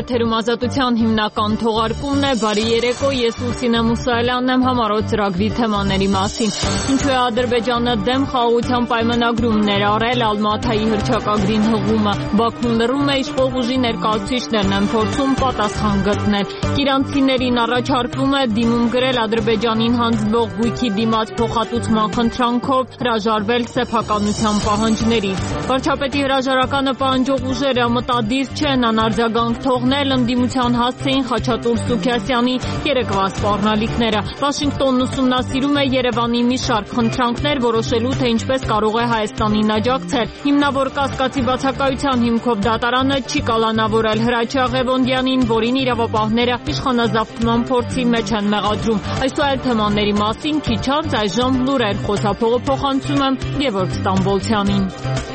Եթերում Ազատության հիմնական թողարկումն է։ Բարի երեկո, ես Լուսինե Մուսայելյանն եմ համառոտ ծրագրի թեմաների մասին։ Ինչու է Ադրբեջանը դեմ խաղաղության պայմանագրում ներառել Ալմաթայի հռչակագրին հղումը։ Բաքուն լռում է, իշխող ուժի ներկայացուցիչներն են փորձում պատասխան գտնել։ Իրանցիներին առաջարկվում է դիմում գրել Ադրբեջանին հանձնվող գույքի դիմաց փոխհատուցման խնդրանքով հրաժարվել սեփականության պահանջներից։ Վարչապետի հրաժարականը պահանջող ուժերը մտադիր չեն անարձագանք թողնել, ընդդիմության հասցեին Խաչատուր Սուքիասյանի երեկվա սպառնալիքները։ Վաշինգտոնն ուսումնասիրում է Երևանի մի շարք խնդրանքներ, որոշելու թե ինչպես կարող է Հայաստանին աջակցել։ Հիմնավոր կասկածի բացակայության հիմքով դատարանը չի կալանավորել Հրաչյա Ղևոնդյանին, որին իրավապահները իշխանազավթման փորձի մեջ են մեղադրում։ Այս ու այլ թեմաների մասին քիչ անց այժմ լուրեր խոսափողը փոխանցում եմ Գևորգ Ստամբոլցյանին։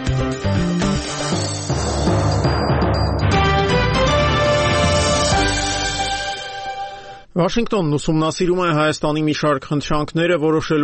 Վաշինգտոնն ուսումնասիրում է Հայաստանի մի շարք խնդրանքները,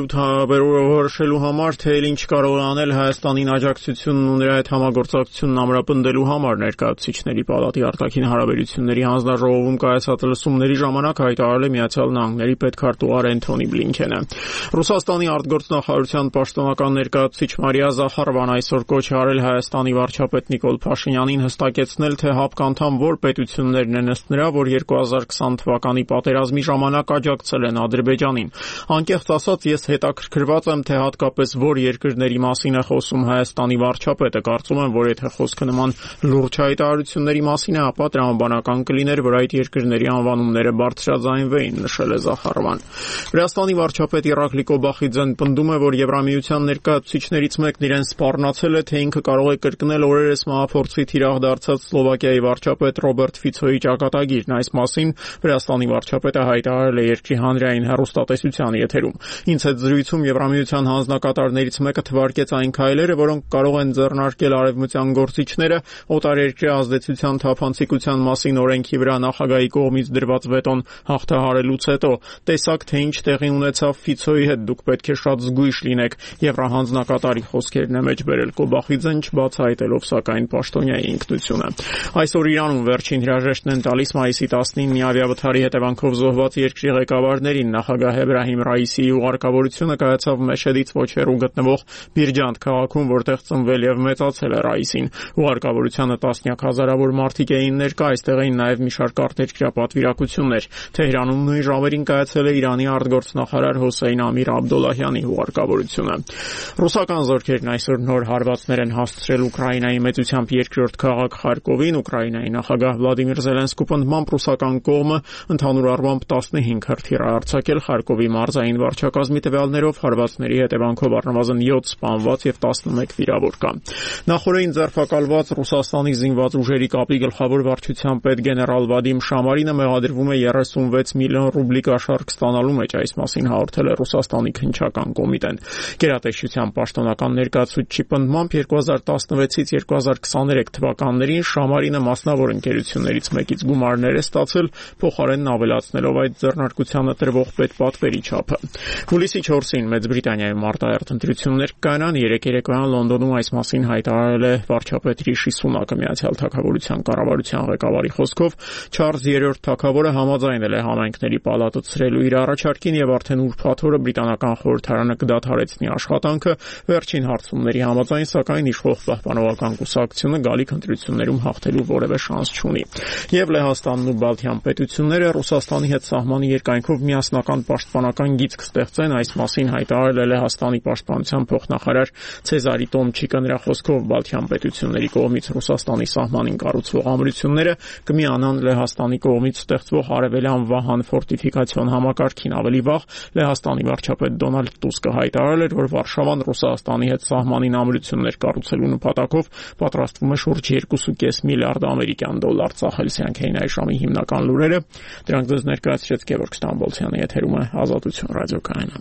որոշելու համար, թե ինչ կարող է անել Հայաստանին աջակցությունն ու նրա հետ համագործակցությունն ամրապնդելու համար ներկայացուցիչների պալատի արտաքին հարաբերությունների հանձնաժողովում կայացած լսումների ժամանակ հայտարարել է Միացյալ Նահանգների պետքարտուղար Էնթոնի Բլինքենը։ Ռուսաստանի արտգործնախարարության պաշտոնական ներկայացուցիչ Մարիա Զախարովան այսօր կոչ է արել Հայաստանի վարչապետ Նիկոլ Փաշինյանին հստակեցնել, թե ՀԱՊԿ անդամ որ պետություններն են ըստ նրա, որ 2020 թվականի պատերազմի ժամանակ աջակցել են Ադրբեջանին։ Անկեղծ ասած, ես հետաքրքրված եմ, թե հատկապես որ երկրների մասին է խոսում Հայաստանի վարչապետը։ Կարծում եմ, որ եթե խոսքը նման լուրջ հայտարարությունների մասին է, ապա տրամաբանական կլիներ, որ այդ երկրների անվանումները բարձրաձայնվեին, նշել է Զախարովան։ Վրաստանի վարչապետ Իռակլի Կոբախիձեն պնդում է, որ Եվրամիության ներկայացուցիչներից մեկն իրեն սպառնացել է, թե ինքը կարող է կրկնել օրերս մահափորձի թիրախ դարձած Սլովակիայի վարչապետ Ռոբերտ Ֆիցոյի ճակատագիրն։ Այս մասին Վրաստանի վարչապետը հայտարարել է երկրի հանրային հեռուստատեսության եթերում։ Ինձ հետ զրույցում Եվրամիության հանձնակատարներից մեկը թվարկեց այն քայլերը, որոնք կարող են ձեռնարկել արևմտյան գործիչները օտարերկրյա ազդեցության թափանցիկության մասին օրենքի վրա նախագահի կողմից դրված վետոն հաղթահարելուց հետո։ Տեսակ, թե ինչ տեղի ունեցավ Ֆիցոյի հետ, դուք պետք է շատ զգույշ լինեք, Եվրահանձնակատարի խոսքերն է մեջ բերել Կոբախիձեն, չբացահայտելով սակայն պաշտոնյայի ինքնությունը։ Այսօր Իրանում վերջին հրաժեշտն են տալիս մայիսի 19-ի ավիավթարի հետևանքով զոհված երկրի ղեկավարներին։ Նախագահ Էբրահիմ Ռայիսիի ուղարկավորությունը կայացավ Մեշեդից ոչ հեռու գտնվող Բիրջանդ քաղաքում, որտեղ ծնվել եւ մեծացել է Ռայիսին։ Ուղարկավորությանը տասնյակ հազարավոր մարդիկ էին ներկա, այստեղ էին նաեւ մի շարք արտերկրյա պատվիրակություններ։ Թեհրանում նույն ժամերին կայացել է Իրանի արտգործնախարար Հոսեյն Ամիր Աբդոլլահյանի ուղարկավորությունը։ Ռուսական զորքերն այսօր նոր հարվածներ են հասցրել Ուկրաինայի մեծությամբ երկրորդ քաղաք Խարկովին։ Ուկրաինայի նախագահ Վլադիմիր Զելենսկու պնդմամբ ռուսական կողմը ընդհանուր առմամբ 15 հրթիռ է արձակել Խարկովի մարզային վարչակազմի տվյալներով, հարվածների հետևանքով առնվազն 7 սպանված եւ 11 վիրավոր կա։ Նախորդին ձերբակալված Ռուսաստանի զինված ուժերի կապի գլխավոր վարչության պետ գեներալ Վադիմ Շամարինը մեղադրվում է 36 միլիոն ռուբլի կաշառք ստանալու մեջ, այս մասին հաղորդել է Ռուսաստանի քննչական կոմիտեն։ Գերատեսչության պաշտոնական ներկայացուցիչի պնդմամբ 2016-ից 2023 թվականներին Շամարինը մասնավոր ընկերություններից մեկից գումարներ է ստացել, փոխարենն ավելացնելով այդ ձեռնարկությանը տրվող պետպատվերի չափը։ Հուլիսի 4-ին Մեծ Բրիտանիայում արտահերթ ընտրություններ կայանան, երեկոյան Լոնդոնում այս մասին հայտարարել է վարչապետ Ռիշի Սունակը։ Միացյալ Թագավորության կառավարության ղեկավարի խոսքով Չարլզ III թագավորը համաձայնել է համայնքների պալատը ցրելու իր առաջարկին եւ արդեն ուրբաթ օրը բրիտանական խորհրդարանը կդադարեցնի աշխատանքը։ Վերջին հարցումների համաձայն, սակայն իշխող պահպանողական կուսակցությունը գալիք ընտրություններում հաղթելու որևէ շանս չունի։ Եվ Լեհաստանն ու Բալթյան պետությունները Ռուսաստանի հետ սահմանի երկայնքով միասնական պաշտպանական գիծ կստեղծեն, այս մասին հայտարարել է Լեհաստանի պաշտպանության փոխնախարար Ցեզարի Տոմչիկը։ Նրա խոսքով Բալթյան պետությունների կողմից Ռուսաստանի սահմանին կառուցվող ամրությունները կմիանան Լեհաստանի կողմից ստեղծվող արևելյան Վահան ֆորտիֆիկացիոն համակարգին։ Ավելի վաղ Լեհաստանի վարչապետ Դոնալդ Տուսկը հայտարարել էր, որ Վարշավան Ռուսաստանի հետ սահմանին ամրություններ կառուցելու նպատակով պատրաստվում է շուրջ 2.5 միլիարդ ամերիկյան դոլար ծախել։ Սրանք էին այժմի հիմնական լուրերը։ Դրանք ձեզ ներկայացրեց Գևորգ Ստամբոլցյանը, եթերում է Ազատություն ռադիոկայանը։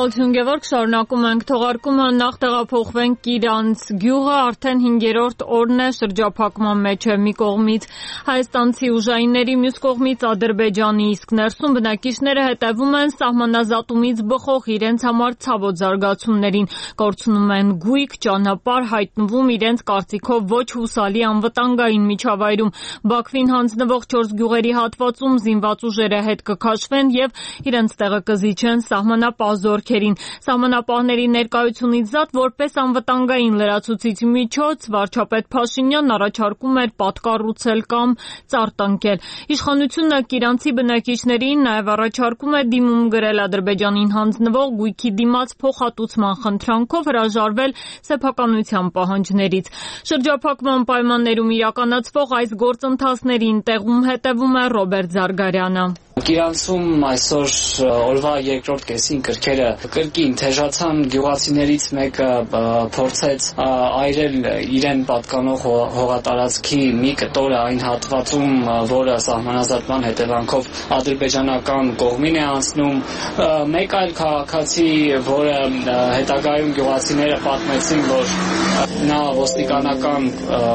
Շնորհակալություն Գևորգ, շարունակում ենք թողարկումը, նախ տեղափոխվենք իրանց գյուղը, արդեն 5-րդ օրն է շրջափակման մեջ է, մի կողմից հայաստանցի ուժայինների, մյուս կողմից Ադրբեջանի, իսկ ներսում բնակիչները հետևում են սահմանազատումից բխող իրենց համար ցավոտ զարգացումներին, կորցնում են գույք, ճանապարհ, հայտնվում իրենց կարծիքով ոչ հուսալի անվտանգային միջավայրում։ Բաքվին հանձնվող 4 գյուղերի հատվածում զինված ուժերը հետ կքաշվեն եւ իրենց տեղը կզիջեն սահմանապահ զորքերին։ Սահմանապահների ներկայությունից զատ որպես անվտանգային լրացուցիչ միջոց վարչապետ Փաշինյանն առաջարկում էր պատկառուցել կամ ծառ Իշխանությունը իրանցի բնակիչներին նաև առաջարկում է դիմում գրել Ադրբեջանին հանձնվող գույքի դիմաց փոխհատուցման խնդրանքով հրաժարվել սեփականության պահանջներից։ Շրջափակման պայմաններում իրականացվող այս գործընթացներին տեղում հետևում է Ռոբերտ Զարգարյանը։ Իրանցում այսօր օրվա երկրորդ կեսին կրքերը կրկին թեժացան, գյուղացիներից մեկը փորձեց այրել իրեն պատկանող հողատարածքի մի կտորը այն հատվածում, որը սահմանազատման հետևանքով ադրբեջանական կողմին է անցնում։ Մեկ այլ քաղաքացի, որը հետագայում գյուղացիները պատմեցին, որ նա ոստիկանական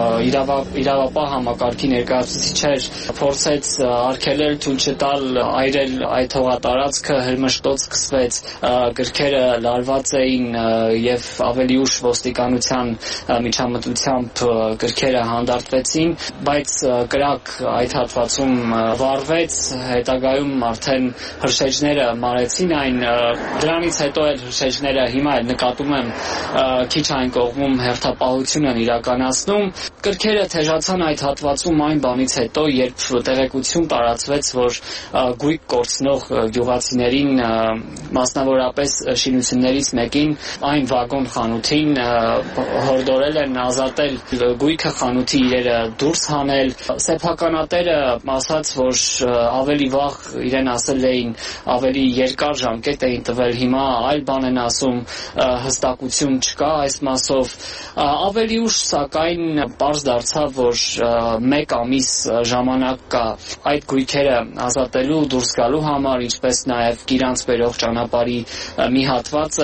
իրավապահ համակարգի ներկայացուցիչ էր, փորձեց արգելել, թույլ չտալ այրել այդ հողատարածքը, հրմշտոց սկսվեց, գրքերը լարված էին եւ ավելի ուշ ոստիկանության միջամտությամբ գրքերը հանդարտվեցին, բայց կրակ այդ հատվածում վառվեց, հետագայում արդեն հրշեջները մարեցին այն, դրանից հետո էլ հրշեջները հիմա էլ նկատում եմ քիչ այն կողմում հերթապահություն են իրականացնում։ Գրքերը թեժացան այդ հատվածում այն բանից հետո, երբ տեղեկություն տարածվեց, որ գույք կորցնող գյուղացիներին, մասնավորապես շինություններից մեկին, այն վագոն խանութին հորդորել են ազատել գույքը, խանութի իրերը դուրս հանել։ Սեփականատերը ասաց, որ ավելի վաղ իրեն ասել էին, ավելի երկար ժամկետ էին տվել, հիմա այլ բան են ասում, հստակություն չկա այս մասով։ Ավելի ուշ սակայն պարզ դարձավ, որ 1 ամիս ժամանակ կա այդ գույքերը ազատելու, դուրս գալու համար, ինչպես նաև իրանց բերող ճանապարհի մի հատվածը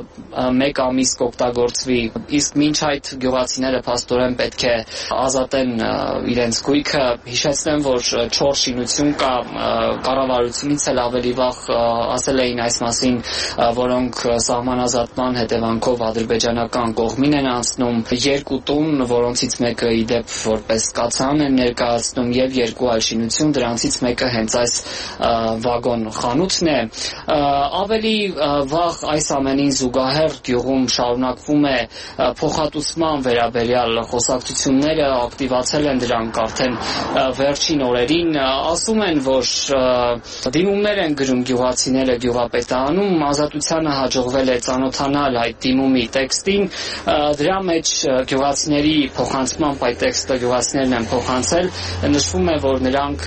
1 ամիս կօգտագործվի, իսկ մինչ այդ գյուղացիները փաստորեն պետք է ազատեն իրենց գույքը։ Հիշեցնեմ, որ 4 շինություն կա, կառավարությունից էլ ավելի վաղ ասել էին այս մասին, որոնք սահմանազատման հետևանքով ադրբեջանական կողմին են անցնում, 2 տուն, որոնցից մեկը ի դեպ որպես կացան են ներկայացնում, եւ 2 այլ շինություն, դրանցից մեկը հենց այս վագոն խանութն է։ Ավելի վաղ այս ամենին զուգահեռ գյուղում շարունակվում է փոխհատուցման վերաբերյալ խոսակցությունները, ակտիվացել են դրանք արդեն վերջին օրերին, ասում են, որ դիմումներ են գրում գյուղացիները գյուղապետարանում, ազատությանը հաջողվել է ծանոթանալ այդ դիմումի տեքստին, դրա մեջ գյուղացիների փոխանցմամբ այդ տեքստը գյուղացիներն են փոխանցել, նշվում է, որ նրանք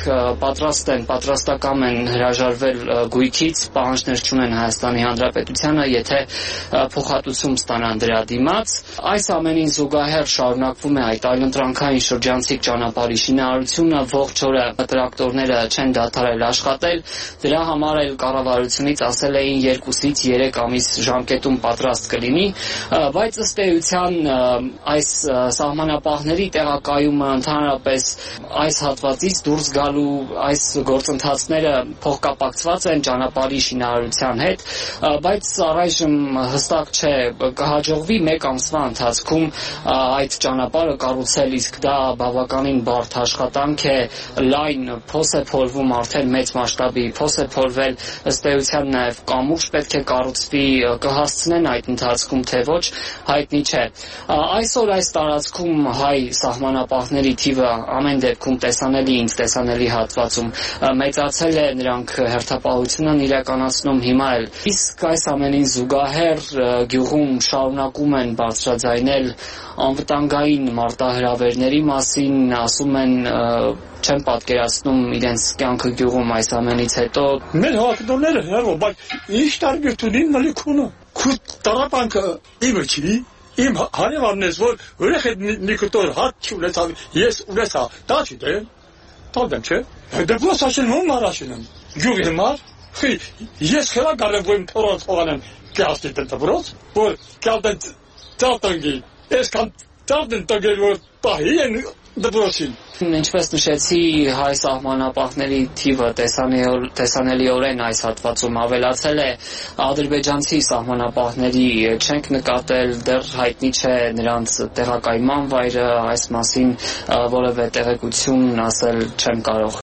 պատրաստական են հրաժարվել գույքից, պահանջներ չունեն Հայաստանի Հանրապետությանը, եթե փոխհատուցում ստանան դրա դիմաց։ Այս ամենին զուգահեռ շարունակվում է այդ այլընտրանքային շրջանցիկ ճանապարհի շինարարությունը, ողջ օրը տրակտորները չեն դադարել աշխատել, դրա համար էլ կառավարությունից ասել էին 2-ից 3 ամիս ժամկետում պատրաստ կլինի, բայց ըստ էության այս սահմանապահների տեղակայումը ընդհանրապես այս հատվածից դուրս գալու այս գործընթացները փոխկապակցված են ճանապարհի շինարարության հետ, բայց առայժմ հստակ չէ կհաջողվի 1 ամսվա ընթացքում այդ ճանապարհը կառուցել, իսկ դա բավականին բարդ աշխատանք է, լայն փոս է փորվում, արդեն մեծ մասշտաբի փոս է փորվել, ըստ էության նաև կամուրջ պետք է կառուցվի, կհասցնեն այդ ընթացքում թե ոչ, հայտնի չէ։ Այսօր այս տարածքում հայ սահմանապահների թիվը ամեն դեպքում տեսանելի, ինձ տեսանելի հատվածում մեծացել է, նրանք հերթապահություն են իրականացնում հիմա էլ, իսկ այս ամենին զուգահեռ գյուղում շարունակում են բարձրաձայնել անվտանգային մարտահրավերների մասին, ասում են չեն պատկերացնում իրենց կյանքը գյուղում այս ամենից հետո։ Մեր հակնորները հերո, բայց ինչ տարբերություն ունին նլիքունը։ Քու տարապանքը իմը չի, իմ հարևանն որ ուրախ է նիկոտոր հատ չունեցավ, ես ունեցա, դա չդեմ, տալդեմ չէ։ Դե ո՞ս ասել ում մարաշինեմ։ Գյուղի համար, ես խելա գարեմ որ փորած հողանեմ, կասի դպրոց, որ կալտեն ծարտանգի, այսքան ծարտեն տագել որ պահի են դպրոցին։ Ինչպես նշեցի, հայ սահմանապահների թիվը տեսանելիորեն այս հատվածում ավելացել է, ադրբեջանցի սահմանապահների չենք նկատել, դեռ հայտնի չէ նրանց տեղակայման վայրը, այս մասին որևէ տեղեկություն ասել չեմ կարող։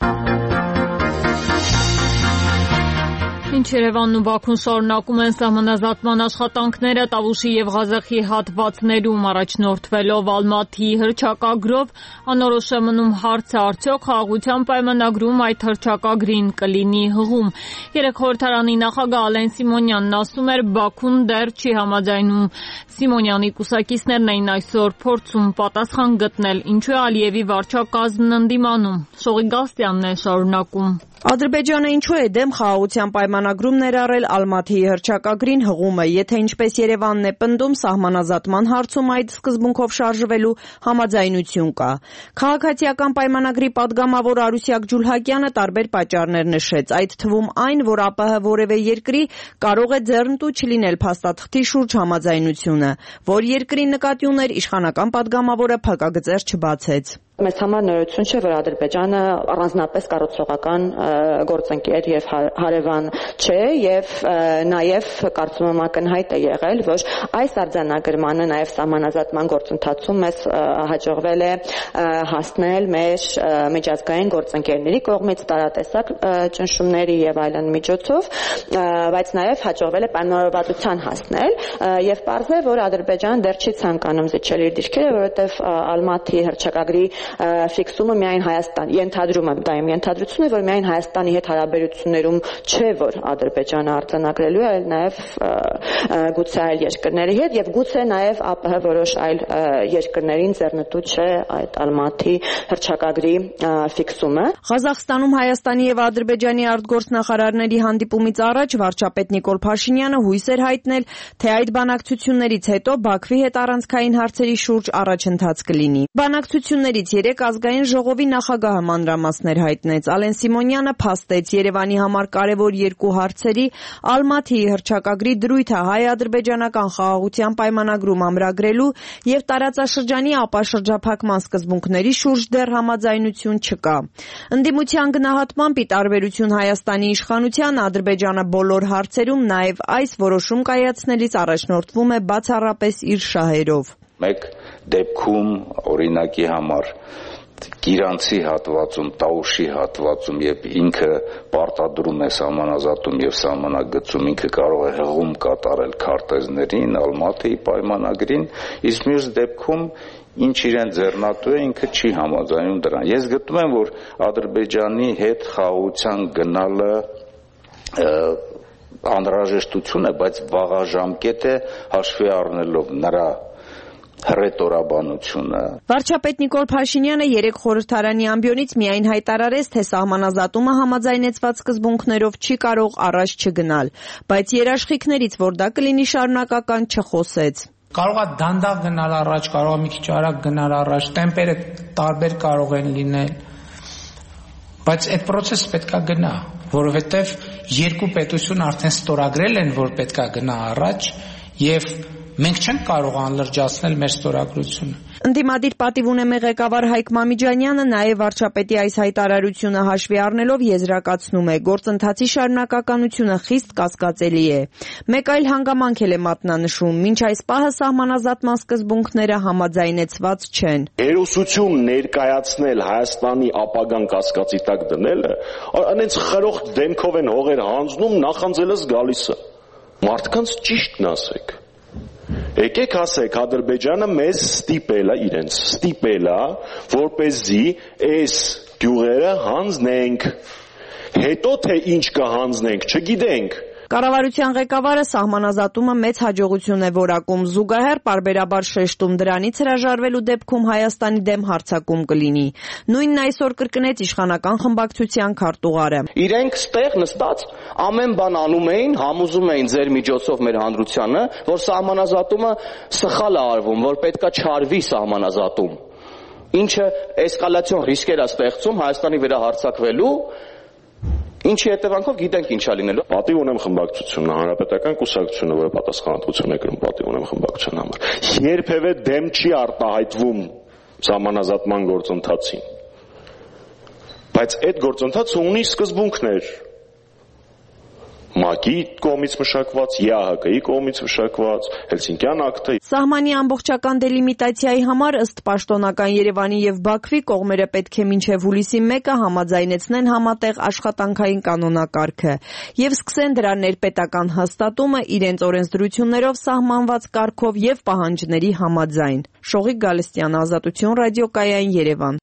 Ինչ Երևանն ու Բաքուն շարունակում են սահմանազատման աշխատանքները Տավուշի եւ Ղազախի հատվածներում առաջնորդվելով Ալմաթիի հռչակագրով անորոշ է մնում հարցը արդյոք խաղաղության պայմանագրում այդ հռչակագրին կլինի հղում։ Երեք խորհրդարանի նախագահ Ալեն Սիմոնյանն ասում էր Բաքուն դեռ չի համաձայնում։ Սիմոնյանի կուսակիցներն էին այսօր փորձում պատասխան գտնել ինչու է Ալիևի վարչակազմն ընդդիմանում։ Շողի Գաստյանն է շարունակում։ Ադրբեջանը ինչու է դեմ խաղաղության պայմանագրում ներառել Ալմաթիի հռչակագրին հղումը, եթե ինչպես Երևանն է պնդում սահմանազատման հարցում այդ սկզբունքով շարժվելու համաձայնություն կա։ Քաղաքացիական պայմանագրի падգամավոր Արուսյակ Ջուլհակյանը տարբեր պատճառներ նշեց, այդ թվում այն, որ ԱՊՀ որևէ երկրի կարող է ձեռնտու չլինել փաստաթղթի շուրջ համաձայնությունը, որ երկրի նկատի ուներ իշխանական падգամավորը փակագծեր չբացեց։ Մեզ համար նորություն չէ, որ Ադրբեջանը առանձնապես կառուցողական գործընկեր եւ հարևան չէ եւ նաեւ կարծում եմ ակնհայտ է եղել, որ այս արձանագրմանը նաեւ սահմանազատման գործընթացում մեզ հաջողվել է հասնել մեր միջազգային գործընկերների կողմից տարատեսակ ճնշումների եւ այլն միջոցով, բայց նաեւ հաջողվել է պայմանավորվածության հասնել եւ պարզ է, որ Ադրբեջանը դեռ չի ցանկանում զիջել իր դիրքերը, որովհետեւ Ալմաթիի հռչակագրի ֆիքսումը միայն Հայաստան, ենթադրում եմ, դա իմ ենթադրությունն է, որ միայն Հայաստանի հետ հարաբերություններում չէ, որ Ադրբեջանը արձանագրելու է, այլ նաև գուցե այլ երկրների հետ եւ գուցե նաև ԱՊՀ որոշ այլ երկրներին ձեռնտու չէ այդ Ալմաթի հռչակագրի ֆիքսումը։ Ղազախստանում Հայաստանի եւ Ադրբեջանի արտգործնախարարների հանդիպումից առաջ վարչապետ Նիկոլ Փաշինյանը հույս էր հայտնել, թե այդ բանակցություններից հետո Բաքվի հետ առանցքային հարցերի շուրջ առաջընթաց կլինի։ Բանակցություններից երեք ազգային ժողովի նախագահը մանրամասներ հայտնեց։ Ալեն Սիմոնյանը փաստեց Երևանի համար կարևոր երկու հարցերի Ալմաթիի հռչակագրի դրույթը հայ-ադրբեջանական խաղաղության պայմանագրում ամրագրելու եւ տարածաշրջանի ապաշրջափակման սկզբունքների շուրջ դեռ համաձայնություն չկա։ Ընդդիմության գնահատմամբ ի տարբերություն Հայաստանի իշխանության Ադրբեջանը բոլոր հարցերում նաեւ այս որոշում կայացնելիս առաջնորդվում է բացառապես իր շահերով։ Մեկ դեպքում օրինակի համար Գիրանցի հատվածում, Տաուշի հատվածում եւ ինքը պարտադրում է սահմանազատում եւ սահմանագծում, ինքը կարող է հղում կատարել քարտեզներին, Ալմաթիի պայմանագրին, իսկ մյուս դեպքում ինչ իրեն ձեռնատու է, ինքը չի համաձայնում դրան։ Ես գտնում եմ, որ Ադրբեջանի հետ խաղաղության գնալը անհրաժեշտություն է, բայց վաղաժամկետ է հաշվի առնելով նրա հռետորաբանությունը։ Վարչապետ Նիկոլ Փաշինյանը երեք խորհրդարանի ամբիոնից միայն հայտարարեց, թե սահմանազատումը համաձայնեցված սկզբունքներով չի կարող առաջ չգնալ, բայց երաշխիքներից, որ դա կլինի շարունակական, չխոսեց։ Կարող է դանդաղ գնալ առաջ, կարող է մի քիչ արագ գնալ առաջ, տեմպերը տարբեր կարող են լինել, բայց այդ process-ը պետքա գնա, որովհետև երկու պետություն արդեն ստորագրել են, որ պետքա գնա առաջ եւ մենք չենք կարող անլրջացնել մեր ստորագրությունը։ Ընդդիմադիր պատիվ ունեմի ղեկավար Հայկ Մամիջանյանը նաև վարչապետի այս հայտարարությունը հաշվի առնելով եզրակացնում է, գործընթացի շարունակականությունը խիստ կասկածելի է։ Մեկ այլ հանգամանք էլ է մատնանշում, մինչ այս պահը սահմանազատման սկզբունքները համաձայնեցված չեն։ Հերոսություն ներկայացնել Հայաստանի ապագան կասկածի տակ դնելը, այնց խրող դեմքով են հողեր հանձնում, նախանձելս գալիս է։ Մարդկանց ճիշտն ասեք։ Եկեք ասեք, Ադրբեջանը մեզ ստիպել է, որպեսզի այս գյուղերը հանձնենք, հետո թե ինչ կհանձնենք, չգիտենք։ Կառավարության ղեկավարը սահմանազատումը մեծ հաջողություն է որակում, զուգահեռ պարբերաբար շեշտում դրանից հրաժարվելու դեպքում Հայաստանի դեմ հարձակում կլինի։ Նույնն այսօր կրկնեց իշխանական խմբակցության քարտուղարը։ Իրենք ստեղ նստած ամեն բան անում էին, համոզում էին ձեր միջոցով մեր հանրությանը, որ սահմանազատումը սխալ է արվում, որ պետքա չարվի սահմանազատում, ինչը էսկալացիոն ռիսկեր է ստեղծում Հայաստանի վրա հարձակվելու Ինչի հետևանքով գիտենք ինչա լինելու։ Պատիվ ունեմ խմբակցությունը, հանրապետական կուսակցությունը, որը պատասխանատվություն է կրում, պատիվ ունեմ խմբակցության համար։ Երբևէ դեմ չի արտահայտվում սահմանազատման գործընթացին։ Բայց այդ գործընթացը ունի սկզբունքներ։ ՄԱԿ-ի կողմից մշակված, ԵԱՀԿ-ի կողմից մշակված, Հելսինկյան ակտը։ Սահմանի ամբողջական դելիմիտացիայի համար ըստ պաշտոնական Երևանի եւ Բաքվի կողմերը պետք է մինչեւ հուլիսի 1-ը համաձայնեցնեն համատեղ աշխատանքային կանոնակարգը եւ սկսեն դրա ներպետական հաստատումը իրենց օրենսդրություններով սահմանված կարգով եւ պահանջների համաձայն։ Շողիկ Գալստյան, Ազատություն ռադիոկայան, Երևան։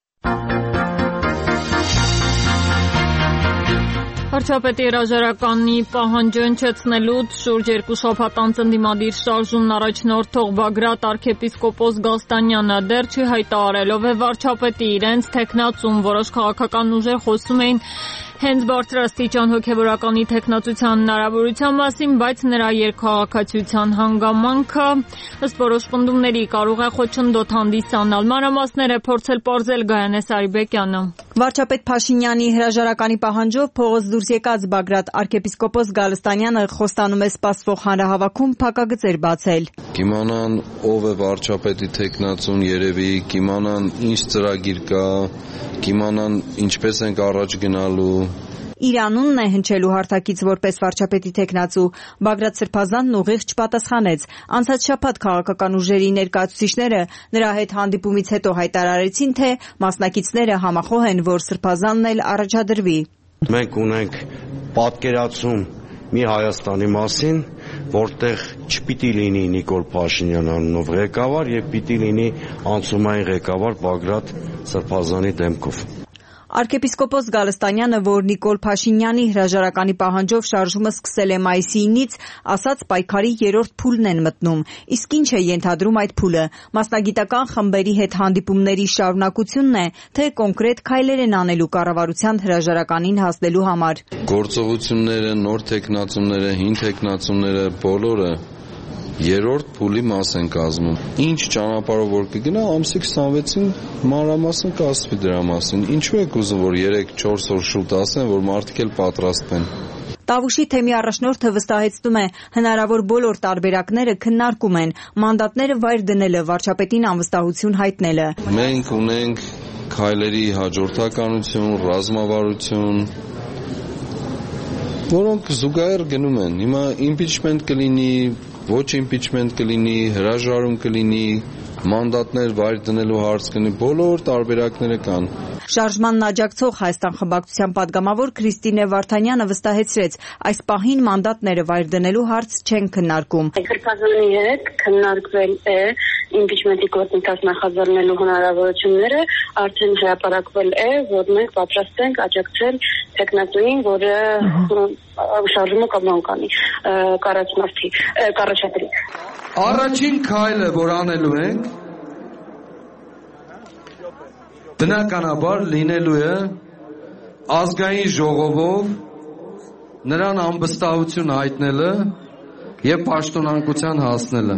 Վարչապետի հրաժարականի պահանջը հնչեցնելուց շուրջ 2 շաբաթ անց ընդդիմադիր շարժումն առաջնորդող Բագրատ arczepiskopos Գալստանյանը դեռ չի հայտարարելով է վարչապետի իրենց թեկնածուն, որոշ քաղաքական ուժեր խոսում էին հենց բարձրաստիճան հոգևորականի թեկնածության հնարավորության մասին, բայց նրա երկքաղաքացիության հանգամանքը ըստ որոշ պնդումների կարող է խոչընդոտ հանդիսանալ։ Մանրամասները փորձել պարզել Գայանե Սարիբեկյանը։ Վարչապետ Փաշինյանի հրաժարականի պահանջով փողոց դուրս եկած Բագրատ arczepiskopos Գալստանյանը խոստանում է սպասվող հանրահավաքում փակագծեր բացել։ Կիմանան ով է վարչապետի թեկնածուն երևի, կիմանան ինչ ծրագիր կա, կիմանան ինչպես ենք առաջ գնալու։ Իր անունն է հնչելու հարթակից որպես վարչապետի թեկնածու։ Բագրատ Սրբազանն ուղիղ չպատասխանեց։ Անցած շաբաթ քաղաքական ուժերի ներկայացուցիչները նրա հետ հանդիպումից հետո հայտարարեցին, թե մասնակիցները համախոհ են, որ Սրբազանն էլ առաջադրվի։ Մենք ունենք պատկերացում մի Հայաստանի մասին, որտեղ չպիտի լինի Նիկոլ Փաշինյան անունով ղեկավար եւ պիտի լինի անցումային ղեկավար Բագրատ Սրբազանի դեմքով։ Arczepiskopos Գալստանյանը, որ Նիկոլ Փաշինյանի հրաժարականի պահանջով շարժումը սկսել է մայիսի 9-ից, ասաց պայքարի 3-րդ փուլն են մտնում։ Իսկ ինչ է ենթադրում այդ փուլը։ Մասնագիտական խմբերի հետ հանդիպումների շարունակությունն է, թե կոնկրետ քայլեր են անելու կառավարության հրաժարականին հասնելու համար։ Գործողությունները, նոր թեկնածուները, հին թեկնածուները, բոլորը 3-րդ փուլի մաս են կազմում։ Ինչ ճանապարհով որ կգնա, ամսի 26-ին մանրամասն կասվի դրա մասին։ Ինչու եք ուզում, որ 3-4 օր շուտ ասեն, որ մարդիկ էլ պատրաստ են։ Տավուշի թեմի առաջնորդը վստահեցնում է, հնարավոր բոլոր տարբերակները քննարկում են, մանդատները վայր դնելը, վարչապետին անվստահություն հայտնելը։ Մենք ունենք քայլերի հաջորդականություն, ռազմավարություն, որոնք զուգահեռ գնում են։ Հիմա impeachment կլինի, ոչ impeachment կլինի, հրաժարում կլինի, մանդատներ վայր դնելու հարց կլինի, բոլոր տարբերակները կան։ Շարժմանն աջակցող Հայաստան խմբակցության падգամավոր Քրիստինե Վարդանյանը վստահեցրեց, այս պահին մանդատները վայր դնելու հարց չեն քննարկում։ Սրբազանի հետ քննարկվել է impeachment-ի գործընթաց նախաձեռնելու հնարավորությունները, արդեն հրապարակվել է, որ մենք պատրաստ ենք աջակցել տեխնատուին, որը շարժումը կամոնականի կառաջադրի։ Առաջին քայլը, որ անելու ենք, բնականաբար լինելու է ազգային ժողովով նրան անվստահություն հայտնելը եւ պաշտոնանկության հասնելը։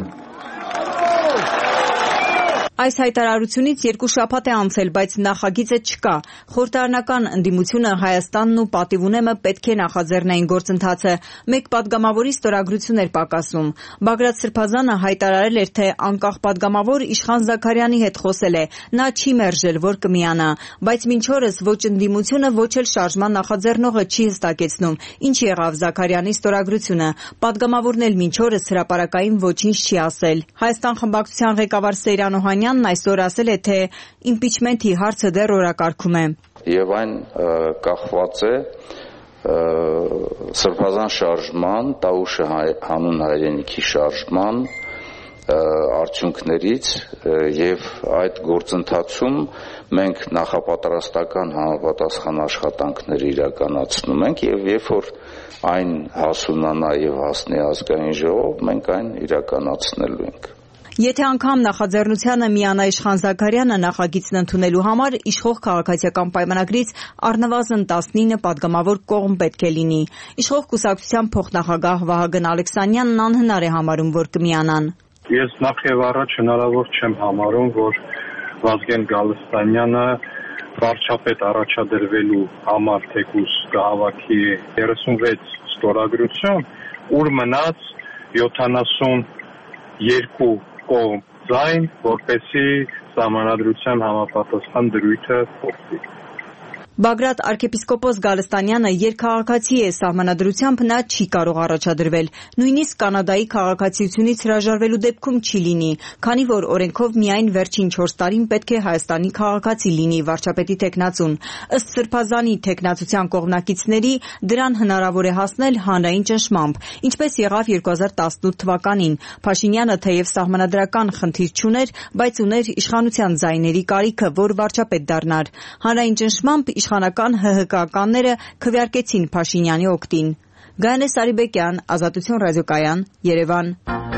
Այս հայտարարությունից 2 շաբաթ է անցել, բայց նախագիծը չկա։ Խորհրդարանական ընդդիմությունը Հայաստանն ու Պատիվունեմը պետք է նախաձեռնային գործընթացը։ Մեկ падգամավորի ստորագրություն էր պակասում։ Բագրատ Սրբազանը հայտարարել էր, թե անկախ падգամավոր Իշխան Զաքարյանի հետ խոսել է։ Նա չի մերժել, որ կմիանա, բայց մինչ օրս ոչ ընդդիմությունը, ոչ էլ շարժման նախաձեռնողը չի հստակեցնում, ինչ եղավ Զաքարյանի ստորագրությունը։ Падգամավորն էլ մինչ օրս հրապարակային ոչինչ չի ասել։ Հայաստան խմբակցության ղեկավար Սեյրան Օհանյանն այսօր ասել է, թե իմպիչմենթի հարցը դեռ օրակարգում է։ Եվ այն կախված է Սրբազան շարժման, Տավուշի հանուն հայրենիքի շարժման արդյունքներից եւ այդ գործընթացում մենք նախապատրաստական համապատասխան աշխատանքներ իրականացնում ենք եւ երբ որ այն հասունանա եւ հասնի ազգային ժողով, մենք այն իրականացնելու ենք։ Եթե անգամ նախաձեռնությանը միանա Իշխան Զաքարյանը նախագիծն ընդունելու համար, իշխող քաղաքացիական պայմանագրից առնվազն 19 падգամավոր կողմ պետք է լինի։ Իշխող կուսակցության փոխնախագահ Վահագն Ալեքսանյանն անհնար է համարում, որ կմիանան։ Ես նախ եւ առաջ հնարավոր չեմ համարում, որ Վազգեն Գալստանյանը վարչապետ առաջադրվելու համար թեկուզ կհավաքի 36 ստորագրություն, ուր մնաց 72 կողմ ձայն, որպեսզի Սահմանադրության համապատասխան դրույթը փոխվի։ Բագրատ arczepiskopos Գալստանյանը երկքաղաքացի է, սահմանադրությամբ նա չի կարող առաջադրվել, նույնիսկ Կանադայի քաղաքացիությունից հրաժարվելու դեպքում չի լինի, քանի որ օրենքով միայն վերջին 4 տարին պետք է Հայաստանի քաղաքացի լինի վարչապետի թեկնածուն։ Ըստ Սրբազանի թեկնածության կողմնակիցների դրան հնարավոր է հասնել հանրային ճնշմամբ, ինչպես եղավ 2018 թվականին։ Փաշինյանը թեև սահմանադրական խնդիր չուներ, բայց ուներ իշխանության ձայների կարիքը, որ վարչապետ դառնար։ Հանրային ճնշմամբ իշխանական ՀՀԿ-ականները քվեարկեցին Փաշինյանի օգտին։ Գայանե Սարիբեկյան, Ազատություն ռադիոկայան, Երևան։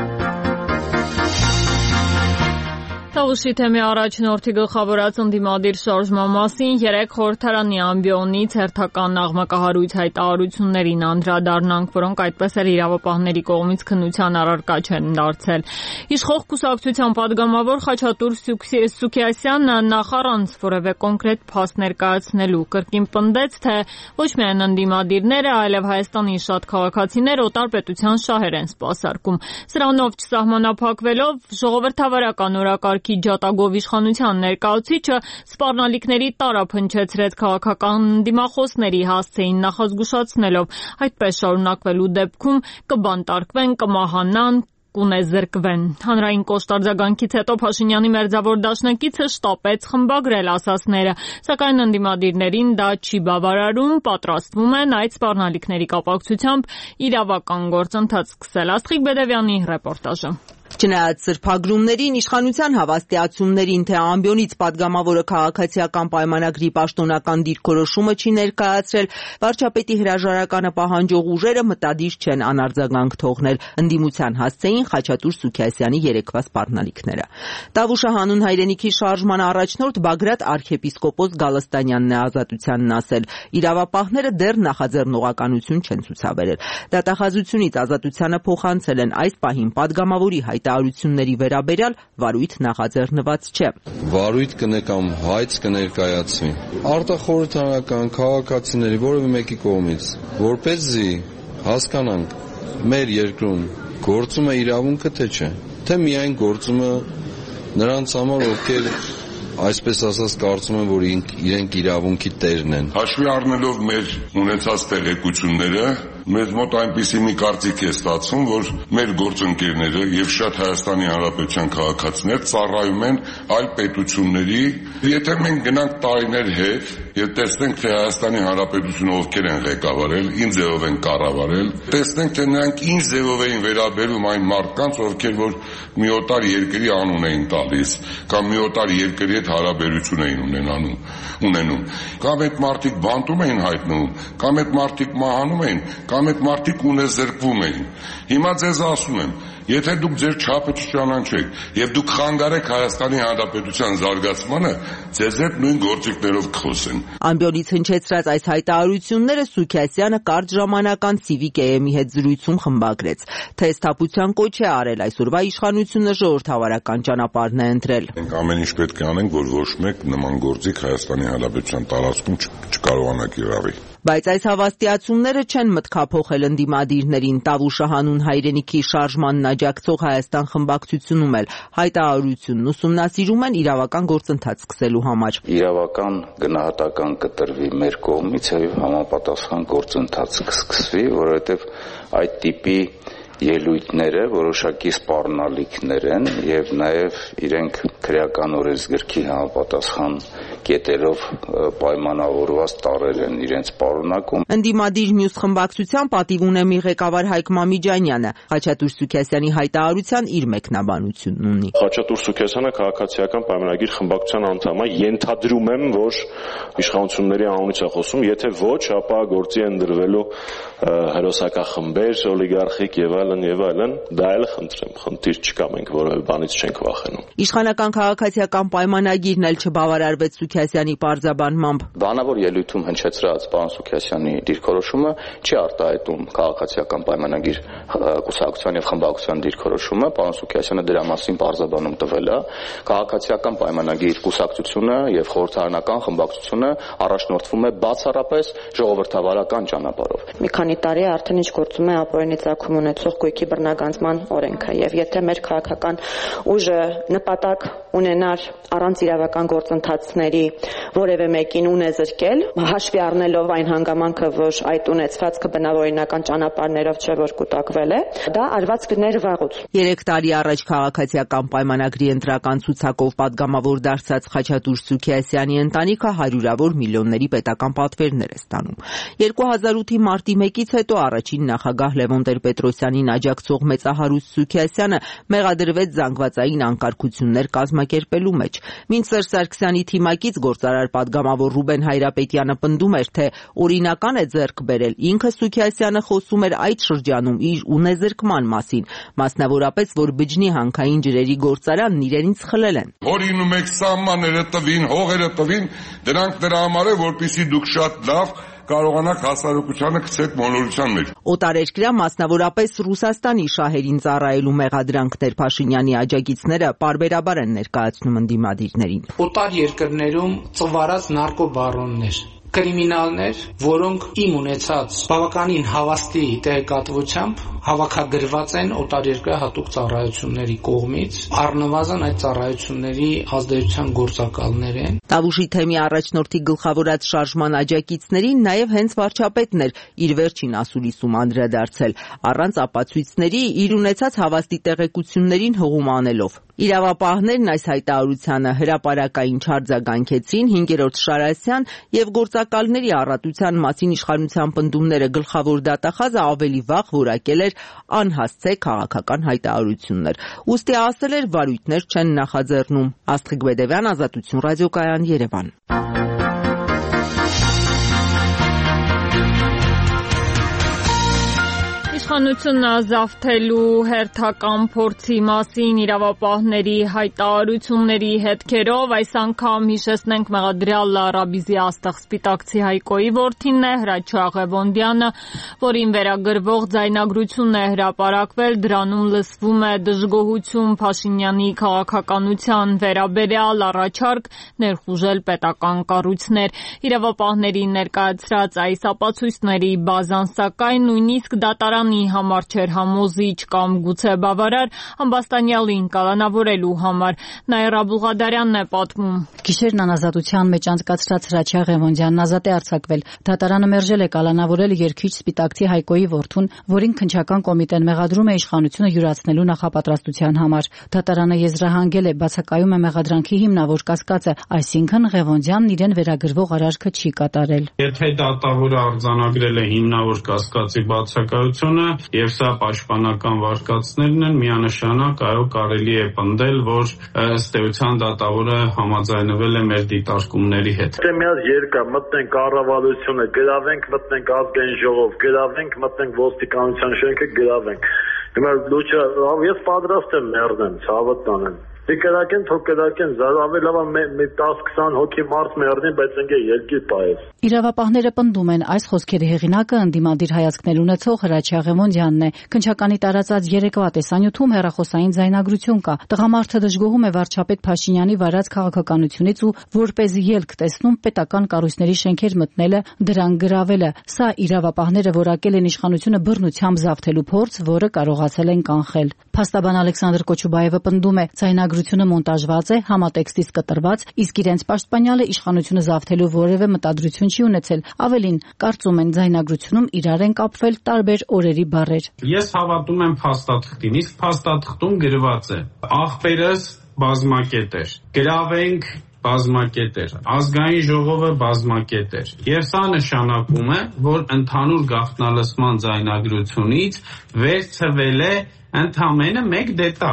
Տավուշի թեմի առաջնորդի գլխավորած ընդդիմադիր շարժման մասին 3 խորհրդարանի ամբիոնից հերթական աղմկահարույց հայտարարություններին անդրադառնանք, որոնք այդպես էլ իրավապահների կողմից քննության առարկա չեն դարձել։ Իշխող կուսակցության падգամավոր Խաչատուր Սուքիասյանը նախ առանց որևէ կոնկրետ փաստ ներկայացնելու կրկին պնդեց, թե ոչ միայն ընդդիմադիրները, այլև Հայաստանի շատ քաղաքացիներ օտար պետության շահեր են սպասարկում։ Սրանով չսահմանափակվելով ժողովրդավարական օրակարգ ջատագով իշխանության ներկայացուցիչը սպառնալիքների տարափ հնչեցրեց քաղաքական դիմախոսների հասցեին նախազգուշացնելով, այդպես շարունակվելու դեպքում կբանտարկվեն, կմահանան, կունեզրկվեն։ Հանրային կոշտ արձագանքից հետո Փաշինյանի մերձավոր դաշնակիցը շտապեց խմբագրել ասածները, սակայն ընդդիմադիրներին դա չի բավարարում, պատրաստվում են այդ սպառնալիքների կապակցությամբ իրավական գործընթաց սկսել։ Աստղիկ Բեդևյանի ռեպորտաժը։ Չնայած սրբագրումներին, իշխանության հավաստիացումներին, թե ամբիոնից падգամավորը քաղաքացիական պայմանագրի պաշտոնական դիրքորոշումը չի ներկայացրել, վարչապետի հրաժարականը պահանջող ուժերը մտադիր չեն անարձագանք թողնել ընդդիմության հասցեին Խաչատուր Սուքիասյանի երեկվա սպառնալիքները։ Տավուշը հանուն հայրենիքի շարժման առաջնորդ Բագրատ arczepiskopos Գալստանյանն է Ազատությանն ասել. իրավապահները դեռ նախաձեռնողականություն չեն ցուցաբերել։ Դատախազությունից Ազատությանը փոխանցել են այս պահին падգամավորի հայտարարությունների վերաբերյալ վարույթ նախաձեռնված չէ։ Վարույթ կնե կամ հայց կներկայացվի արտախորհրդարանական քաղաքացիների որևէ մեկի կողմից, որպեսզի հասկանանք մեր երկրում գործում է իրավունքը թե չէ, թե միայն գործում է նրանց համար, ովքեր այսպես ասած կարծում են, որ իրենք իրավունքի տերն են։ Հաշվի առնելով մեր ունեցած տեղեկությունները, մեզ մոտ այնպիսի մի կարծիք է ստացվում, որ մեր գործընկերները եւ շատ Հայաստանի Հանրապետության քաղաքացիներ ծառայում են այլ պետությունների։ Եթե մենք գնանք տարիներ հետ եւ տեսնենք, թե Հայաստանի Հանրապետությունը ովքեր են ղեկավարել, ինչ ձևով են կառավարել, տեսնենք, թե նրանք ինչ ձևով էին վերաբերում այն մարդկանց, ովքեր որ մի օտար երկրի անուն էին տալիս, կամ մի օտար երկրի հետ հարաբերություն էին ունենում, կամ այդ մարդիկ բանտում էին հայտնվում, կամ այդ մարդիկ մահանում էին, կամ այդ մարդիկ ունեզրկվում էին։ Հիմա ձեզ ասում եմ, եթե դուք ձեր չափը չճանաչեք եւ դուք խանգարեք Հայաստանի Հանրապետության զարգացմանը, ձեզ հետ նույն գործիքներով կխոսեն։ Ամբիոնից հնչեցրած այս հայտարարությունները Սուքիասյանը կարճ ժամանական Civic AM-ի հետ զրույցում խմբագրեց, թե սթափության կոչ է արել այսօրվա իշխանությունը ժողովրդավարական ճանապարհն է ընտրել։ Մենք ամեն ինչ պետք է անենք, որ ոչ մեկ նման գործիք Հայաստանի Հանրապետության տարածքում չկարողանա կիրառի։ Բայց այս հավաստիացումները չեն մտքափոխել ընդդիմադիրներին։ Տավուշը հանուն հայրենիքի շարժմանն աջակցող Հայաստան խմբակցությունում էլ հայտարարությունն ուսումնասիրում են իրավական գործընթաց սկսելու համար։ Իրավական գնահատական կտրվի մեր կողմից եւ համապատասխան գործընթաց կսկսվի, որովհետեւ այդ տիպի ելույթները որոշակի սպառնալիքներ են եւ նաեւ իրենք քրեական օրենսգրքի համապատասխան կետերով պայմանավորված տարեր են իրենց պարունակում։ Ընդդիմադիր մյուս խմբակցության պատիվ ունե մի ղեկավար Հայկ Մամիջանյանը Խաչատուր Սուքիասյանի հայտարարության իր մեկնաբանությունն ունի։ Խաչատուր Սուքիասյանը քաղաքացիական պայմանագիր խմբակցության անդամ է, ենթադրում եմ, որ իշխանությունների անունից է խոսում, եթե ոչ, ապա գործի են դրվելու հերոսակախմբեր, օլիգարխիկ եւ այլն, դա էլ խնդրեմ, խնդիր չկա, մենք որևէ բանից չենք վախենում։ Իշխանական քաղաքացիական պայմանագիրն էլ չբավարարվեց Սուքիասյանի պարզաբանմամբ. Բանավոր ելույթում հնչեցրած պարոն Սուքիասյանի դիրքորոշումը չի արտահայտում քաղաքացիական պայմանագիր կուսակցության եւ խմբակցության դիրքորոշումը, պարոն Սուքիասյանը դրա մասին պարզաբանում տվել է։ Քաղաքացիական պայմանագիր կուսակցությունը եւ խորհրդարանական խմբակցությունը առաջնորդվում է բացառապես ժողովրդավարական ճանապարհով։ Մի քանի տարի արդեն ինչ գործում է ապօրինի ծագում ունեցող գույքի բռնագանձման օրենքը եւ եթե մեր քաղաքական ուժը նպատակ ունենար առանց իրավական գործընթացների որևէ մեկին ունեզրկել, հաշվի առնելով այն հանգամանքը, որ այդ ունեցվածքը բնավորինական ճանապարհներով չէ որ կուտակվել է, դա արված կներ վաղուց։ 3 տարի առաջ քաղաքացիական պայմանագրի ընտրական ցուցակով падգամավոր դարձած Խաչատուր Սուքիասյանի ընտանիքը հարյուրավոր միլիոնների պետական պատվերներ է ստանում։ 2008-ի մարտի 1-ից հետո առաջին նախագահ Լևոն Տեր-Պետրոսյանին աջակցող մեծահարուստ Սուքիասյանը մեղադրվեց զանգվածային անկարգություններ կազմակերպելու մեջ։ Մինչ Սերժ Սարգսյանի թիմակից գործարար падգամավոր Ռուբեն Հայրապետյանը պնդում էր, թե օրինական է ձեռք բերել, ինքը Սուքիասյանը խոսում էր այդ շրջանում իր ունեզրկման մասին, մասնավորապես, որ բջնի հանքային ջրերի գործարանն իրենից խլել են։ Օրինում եք սահմանները տվին, հողերը տվին, դրանք դրա համար է, որպեսզի դուք շատ լավ կարողանաք հասարակությանը գցեք մոլորության մեջ։ Օտարերկրյա, մասնավորապես Ռուսաստանի շահերին ծառայելու մեղադրանքներ Փաշինյանի աջակիցները պարբերաբար են ներկայացնում ընդդիմադիրներին։ Օտար երկրներում ծվարած նարկոբարոններ, կրիմինալներ, որոնք իմ ունեցած բավականին հավաստի տեղեկատվությամբ հավաքագրված են օտարերկրյա հատուկ ծառայությունների կողմից, առնվազն այդ ծառայությունների ազդեցության գործակալներ են։ Տավուշի թեմի առաջնորդի գլխավորած շարժման աջակիցներին նաև հենց վարչապետն էր իր վերջին ասուլիսում անդրադարձել, առանց ապացույցների իր ունեցած հավաստի տեղեկություններին հողում անելով։ Իրավապահներն այս հայտարարությանը հրապարակային չարձագանքեցին, 5-րդ Շարասյան եւ գործակալների առատության մասին իշխանության պնդումները գլխավոր դատախազը ավելի վաղ որակել էր անհասցե քաղաքական հայտարարություններ։ Ուստի ասել էր վարույթներ չեն նախաձեռնում։ Աստղիկ Բեդևյան, Ազատություն ռադիոկայան, Երևան։ Իշխանությունը ազատելու հերթական փորձի մասին իրավապահների հայտարարությունների հետքերով այս անգամ հիշեցնենք մեղադրյալ Ռաբիզի աստղ սպիտակցի Հայկոյի որդին է Հրաչյա Ղևոնդյանը, որին վերագրվող ձայնագրություն է հրապարակվել, դրանում լսվում է դժգոհություն Փաշինյանի քաղաքականության վերաբերյալ, առաջարկ ներխուժել պետական կառույցներ։ Իրավապահների ներկայացրած այս ապացույցների բազան սակայն նույնիսկ դատարանի համար չէր համոզիչ կամ գուցե բավարար ամբաստանյալին կալանավորելու համար։ Նաիրա Բուղադարյանն է պատմում։ Գիշերն անազատության մեջ անցկացրած Հրաչյա Ղևոնդյանն ազատ է արձակվել։ Դատարանը մերժել է կալանավորել երգիչ Սպիտակցի Հայկոյի որդուն, որին քննչական կոմիտեն մեղադրում է իշխանությունը յուրացնելու նախապատրաստության համար։ Դատարանը եզրահանգել է, բացակայում է մեղադրանքի հիմնավոր կասկածը, այսինքն Ղևոնդյանն իրեն վերագրվող արարքը չի կատարել։ Եթե դատավորը արձանագրել է հիմնավոր կասկածի բացակայությունը եւ սա պաշտպանական վարկածներն են, միանշանակ այո կարելի է պնդել, որ ըստ էության դատավորը համաձայնվել է մեր դիտարկումների հետ։ Եթե միած երկա մտնենք կառավարությունը, գրավենք, մտնենք ազգային ժողով, գրավենք, մտնենք ոստիկանության շենքը, գրավենք։ Հիմա լուչը ես պատրաստ եմ մեռնեմ, ցավը տանեմ։ Կրակեն, թող կրակեն, ավելի լավ է 10-20 հոգի մարդ մեռնի, բայց ընկե երկիր պահես։ Իրավապահները պնդում են, այս խոսքերի հեղինակը ընդդիմադիր հայացքներ ունեցող Հրաչյա Ղևոնդյանն է։ Քննչականի տարածած երեկվա տեսանյութում հեռախոսային ձայնագրություն կա։ Տղամարդը դժգոհում է վարչապետ Փաշինյանի վարած քաղաքականությունից ու որպես ելք տեսնում պետական կառույցների շենքեր մտնելը, դրան գրավելը։ Սա իրավապահները որակել են իշխանությունը բռնությամբ զավթելու փորձ, որը կարողացել են կանխել։ Փաստաբան Ալեքսանդր Կոչուբաևը պնդում է, ձայնագրությունը մոնտաժված է, համատեքստից կտրված, իսկ իրենց պաշտպանյալը իշխանությունը զավթելու որևէ մտադրություն չի ունեցել։ Ավելին, կարծում են ձայնագրությունում իրար են կապվել տարբեր օրերի բառեր։ Ես հավատում եմ փաստաթղթին, իսկ փաստաթղթում գրված է. աղբերս բազմակետ էր, գրավենք բազմակետ էր, ազգային ժողովը բազմակետ էր։ Եվ սա նշանակում է, որ ընդհանուր գաղտնալսման ձայնագրությունից վերցվել է ընդամենը մեկ դետալ։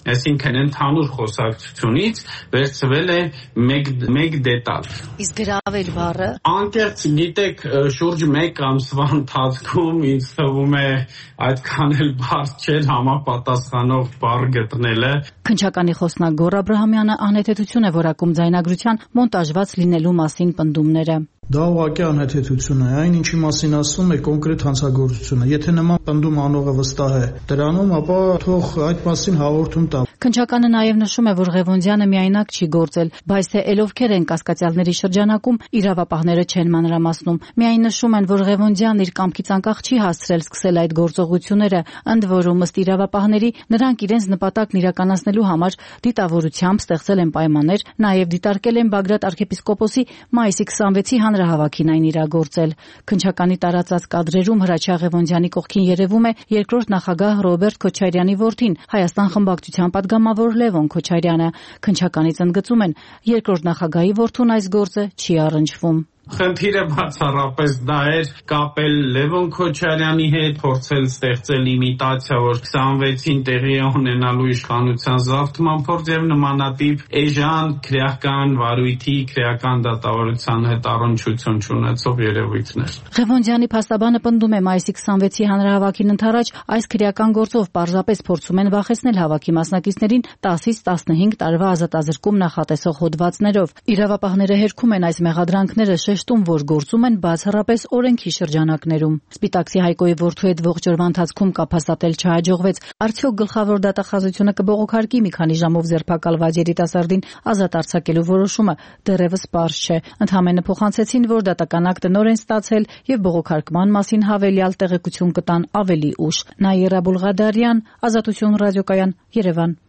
այսինքն ընդհանուր խոսակցությունից վերցվել է մեկ դետալ։ Իսկ գրավել բառը անկեղծ գիտեք շուրջ 1 ամսվա ընթացքում ինձ թվում է այդքան էլ բարձ չէր համապատասխանող բառ գտնելը։ Քննչականի խոսնակ Գոռ Աբրահամյանը անհետեցություն է որակում ձայնագրության մոնտաժված լինելու մասին պնդումները։ Դա ուղղակի անհետեցություն է, այն ինչի մասին ասում է կոնկրետ հանցագործությունը։ Եթե նման պնդում անողը վստահ է դրանում, ապա թող այդ մասին հաղորդում տա։ Քննչականը նաև նշում է, որ Ղևոնդյանը միայնակ չի գործել, բայց թե ովքեր են կասկածյալների շրջանակում, իրավապահները չեն մանրամասնում։ Միայն նշում են, որ Ղևոնդյանն իր կամքից անկախ չի հասցրել սկսել այդ գործողությունները, ընդ որում ըստ իրավապահների նրանք իրենց նպատակն իրականացնելու համար դիտավորությամբ ստեղծել են պայմաններ, նաև դիտարկել են Բագրատ arczepiskopos-ի մայիսի 26-ի հանրահավաքին այն իրագործել։ Քննչականի տարածած կադրերում Հրաչյա Ղևոնդյանի կողքին երևում է երկրորդ նախագահ Ռոբերտ Քոչարյանի որդին, Հայաստան խմբակցության պատգամավոր Լևոն Քոչարյանը։ Քննչականից ընդգծում են, երկրորդ նախագահի որդուն այս գործը չի առնչվում։ Խնդիրը բացառապես դա էր կապել Լևոն Քոչարյանի հետ, փորձել ստեղծել իմիտացիա, որ 26-ին տեղի է ունենալու իշխանության զավթման փորձ եւ նմանատիպ էժան քրեական վարույթի, քրեական դատավարության հետ առնչություն չունեցող երևույթներ։ Ղևոնդյանի փաստաբանը պնդում է մայիսի 26-ի հանրահավաքին ընթരാճ այս քրեական գործով պարզապես փորձում են վախեցնել հավաքի մասնակիցներին 10-ից 15 տարվա ազատազրկում նախատեսող հոդվածներով։ Իրավապահները հերքում են այս մեղադրանքները որ գործում են բացառապես օրենքի շրջանակներում։ Սպիտակցի Հայկոյի որդու հետ ողջ օրվա ընթացքում կապ հաստատել չհաջողվեց։ Արդյոք գլխավոր դատախազությունը կբողոքարկի մի քանի ժամով ձերբակալված երիտասարդին ազատ արձակելու որոշումը դեռևս պարզ չէ։ Ընդհանրապես փոխանցեցին, որ դատական ակտը նոր են ստացել եւ բողոքարկման մասին հավելյալ տեղեկություն կտան ավելի ուշ։ Նաիրա Բուլղադարյան, Ազատություն ռադիոկայան, Երևան։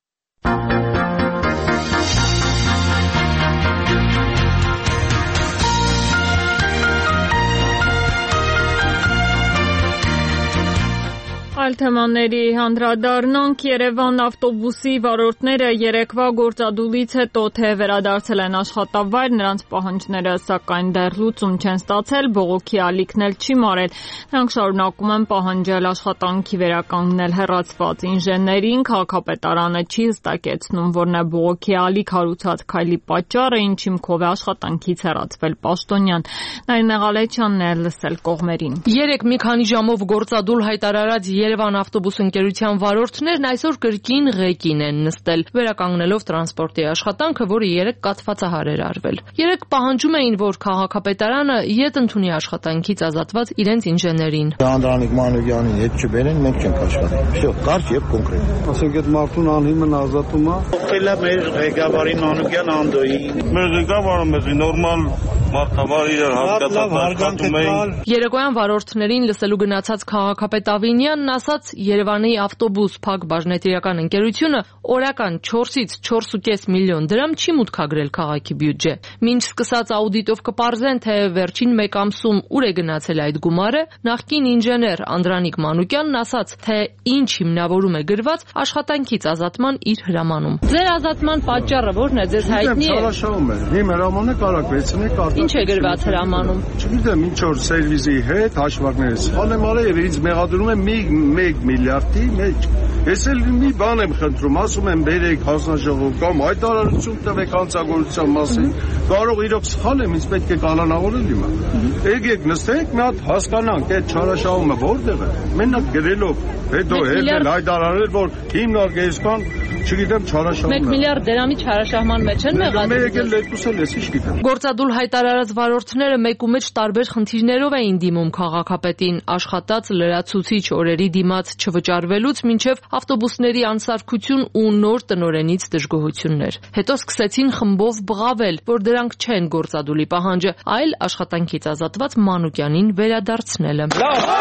Այլ թեմաների հանդրադառնանք Երևան ավտոբուսի վարորդները երեկվա գործադուլից հետո թե վերադարձել են աշխատավայր, նրանց պահանջները սակայն դեռ լուծում չեն ստացել, բողոքի ալիքն էլ չի մարել։ Նրանք շարունակում են պահանջել աշխատանքի վերականգնել հեռացված ինժեներին, քաղաքապետարանը չի հստակեցնում, որն է բողոքի ալիք հարուցած քայլի պատճառը, ինչ հիմքով է աշխատանքից հեռացվել պաշտոնյան։ Նարինե Ղալեչյանն է լսել կողմերին։ Երեք մի քանի ժամով գործադուլ հայտարարած Երևան ավտոբուս ընկերության վարորդներն այսօր կրկին ղեկին են նստել, վերականգնելով տրանսպորտի աշխատանքը, որը երեք կաթվածահար էր արվել։ Երեք պահանջում էին, որ քաղաքապետարանը ետ ընդունի աշխատանքից ազատված իրենց ինժեներին։ Անդրանիկ Մանուկյանին հետ չբերեն, մենք չենք աշխատի։ Всё, կարճ եւ կոնկրետ։ Ասենք այդ մարդուն անհիմն ազատում է։ Օգտելա մեր ղեկավարի Մանուկյան Անդոյի։ Մեր ղեկավարը մեզ նորմալ մարդավար իրար հարգացածում էին։ Երեկոյան վարորդներին լսելու գնացած քաղաքապետ Ավինյանն ասաց Երևանի ավտոբուս փակ բաժնետիրական ընկերությունը օրական 4-ից 4.5 միլիոն դրամ չի մուտքագրել քաղաքի բյուջե։ Մինչ սկսած աուդիտով կպարզեն, թե վերջին 1 ամսում ուր է գնացել այդ գումարը, նախկին ինժեներ Անդրանիկ Մանուկյանն ասաց, թե ինչ հիմնավորում է գրված աշխատանքից ազատման իր հրամանում։ Ձեր ազատման պատճառը ո՞րն է, ձեզ հայտնի է։ Չարաշահում է։ Իմ հրամանը կարակ վերցնեք արտադրել։ Ինչ է գրված հրամանում։ Չգիտեմ, ինչ որ սերվիզի հետ հաշվարկները սխալ եմ արել եւ ինձ մեղադրում են 1 միլիարդի մեջ։ Ես էլ մի բան եմ խնդրում, ասում եմ բերեք հանձնաժողով կամ հայտարարություն տվեք հանցագործության մասին։ Կարող իրոք սխալ եմ, ինձ պետք է կանոնավորել իմը։ Եկեք նստենք, մի հատ հասկանանք, այդ չարաշահումը որտեղ է։ Մենակ գրելով, հետո էլ հայտարարել, որ հիմնարկեական, չգիտեմ, չարաշահում է։ 1 միլիարդ դրամի չարաշահման մեջ են մեղադրել։ Մեկ էլ երկուսը լես, ինչ գիտեմ։ Գործադուլ հայտարարած վարորդները մեկումեջ տարբեր խնդիրներով էին դիմում քաղաքապետին, աշխատած լրացուցիչ օրերի դիմաց չվճարվելուց մինչև ավտոբուսների անսարքություն ու նոր տնօրենից դժգոհություններ։ Հետո սկսեցին խմբով բղավել, որ դրանք չեն գործադուլի պահանջը, այլ աշխատանքից ազատված Մանուկյանին վերադարձնելը։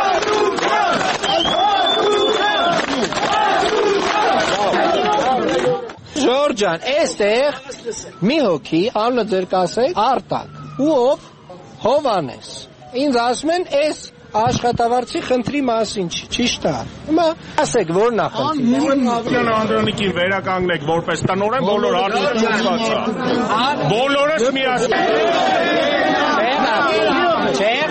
Ժորժան, այստեղ մի հոգի, անունը ձեր կասեք, Արտակ, ու ով Հովանես։ Ինձ ասում են, այս աշխատավարձի խնդրի մասին ճիշտ է։ Հիմա ասեք որն է խնդիրը։ Անդրանիկին վերականգնեք որպես տնօրեն, բոլոր հարցությունված է։ Բոլորս միասին։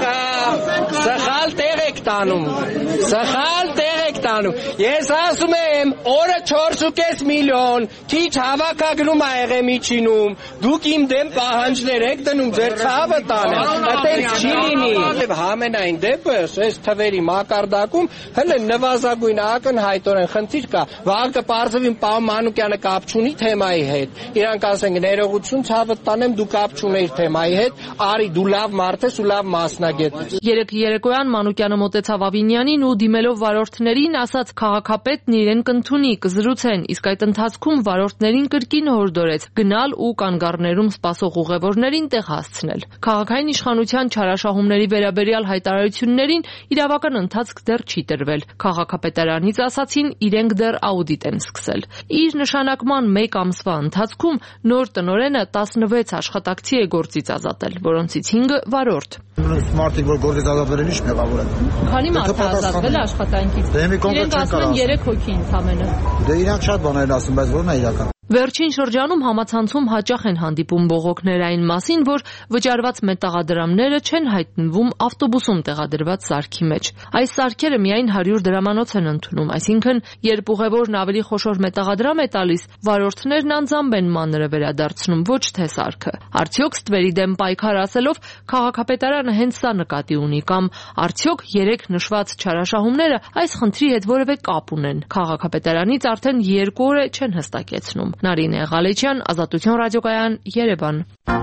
Սխալ տեղ եք տանում։ Ես ասում եմ, եմ, օրը 4.5 միլիոն, քիչ հավաքագրում ա եղել միջինում, դուք իմ դեմ պահանջներ եք դնում, ձեր ցավը տանեմ, այդպես չի լինի։ Համենայն դեպս, այս թվերի մակարդակում հələ նվազագույն ակնհայտորեն խնդիր կա, վաղ կպարզվի Պարոն Մանուկյանը կապ չունի թեմայի հետ, իրանք ասեն ներողություն, ցավը տանեմ, դու կապ չունեիր թեմայի հետ, արի դու լավ մարդ ես ու լավ մասնագետ ես։ Երեկ երեկոյան Մանուկյանը մոտեցավ Ավինյանին ու դիմելով վարորդներին ասաց քաղաքապետն իրեն կընդունի, կզրուցեն, իսկ այդ ընթացքում վարորդներին կրկին հորդորեց գնալ ու կանգառներում սպասող ուղևորներին տեղ հասցնել։ Քաղաքային իշխանության չարաշահումների վերաբերյալ հայտարարություններին իրավական ընթացք դեռ չի տրվել։ Քաղաքապետարանից ասացին, իրենք դեռ աուդիտ են սկսել։ Իր նշանակման 1 ամսվա ընթացքում նոր տնօրենը 16 աշխատակցի է գործից ազատել, որոնցից 5-ը վարորդ։ Մարդիկ որ գործից ազատվել են, ի՞նչ մեղավոր են։ Քանի մարդ է ազատվել աշխատանքից։ Իրենք ասում են 3 հոգի ընդամենը։ Դե իրանք շատ բաներ են ասում, բայց ո՞րն է իրական։ Վերջին շրջանում համացանցում հաճախ են հանդիպում բողոքներ այն մասին, որ վճարված մետաղադրամները չեն հայտնվում ավտոբուսում տեղադրված սարքի մեջ։ Այս սարքերը միայն 100 դրամանոց են ընդունում, այսինքն երբ ուղևորն ավելի խոշոր մետաղադրամ է տալիս, վարորդներն անձամբ են մանրը վերադարձնում, ոչ թե սարքը։ Արդյոք ստվերի դեմ պայքար ասելով քաղաքապետարանը հենց սա նկատի ունի կամ արդյոք 3 նշված չարաշահումները այս խնդրի հետ որևէ կապ ունեն։ Քաղաքապետարանից արդեն 2 օր է չեն հստակեցնում։ Նարինե Ղալեչյան, Ազատություն ռադիոկայան, Երևան։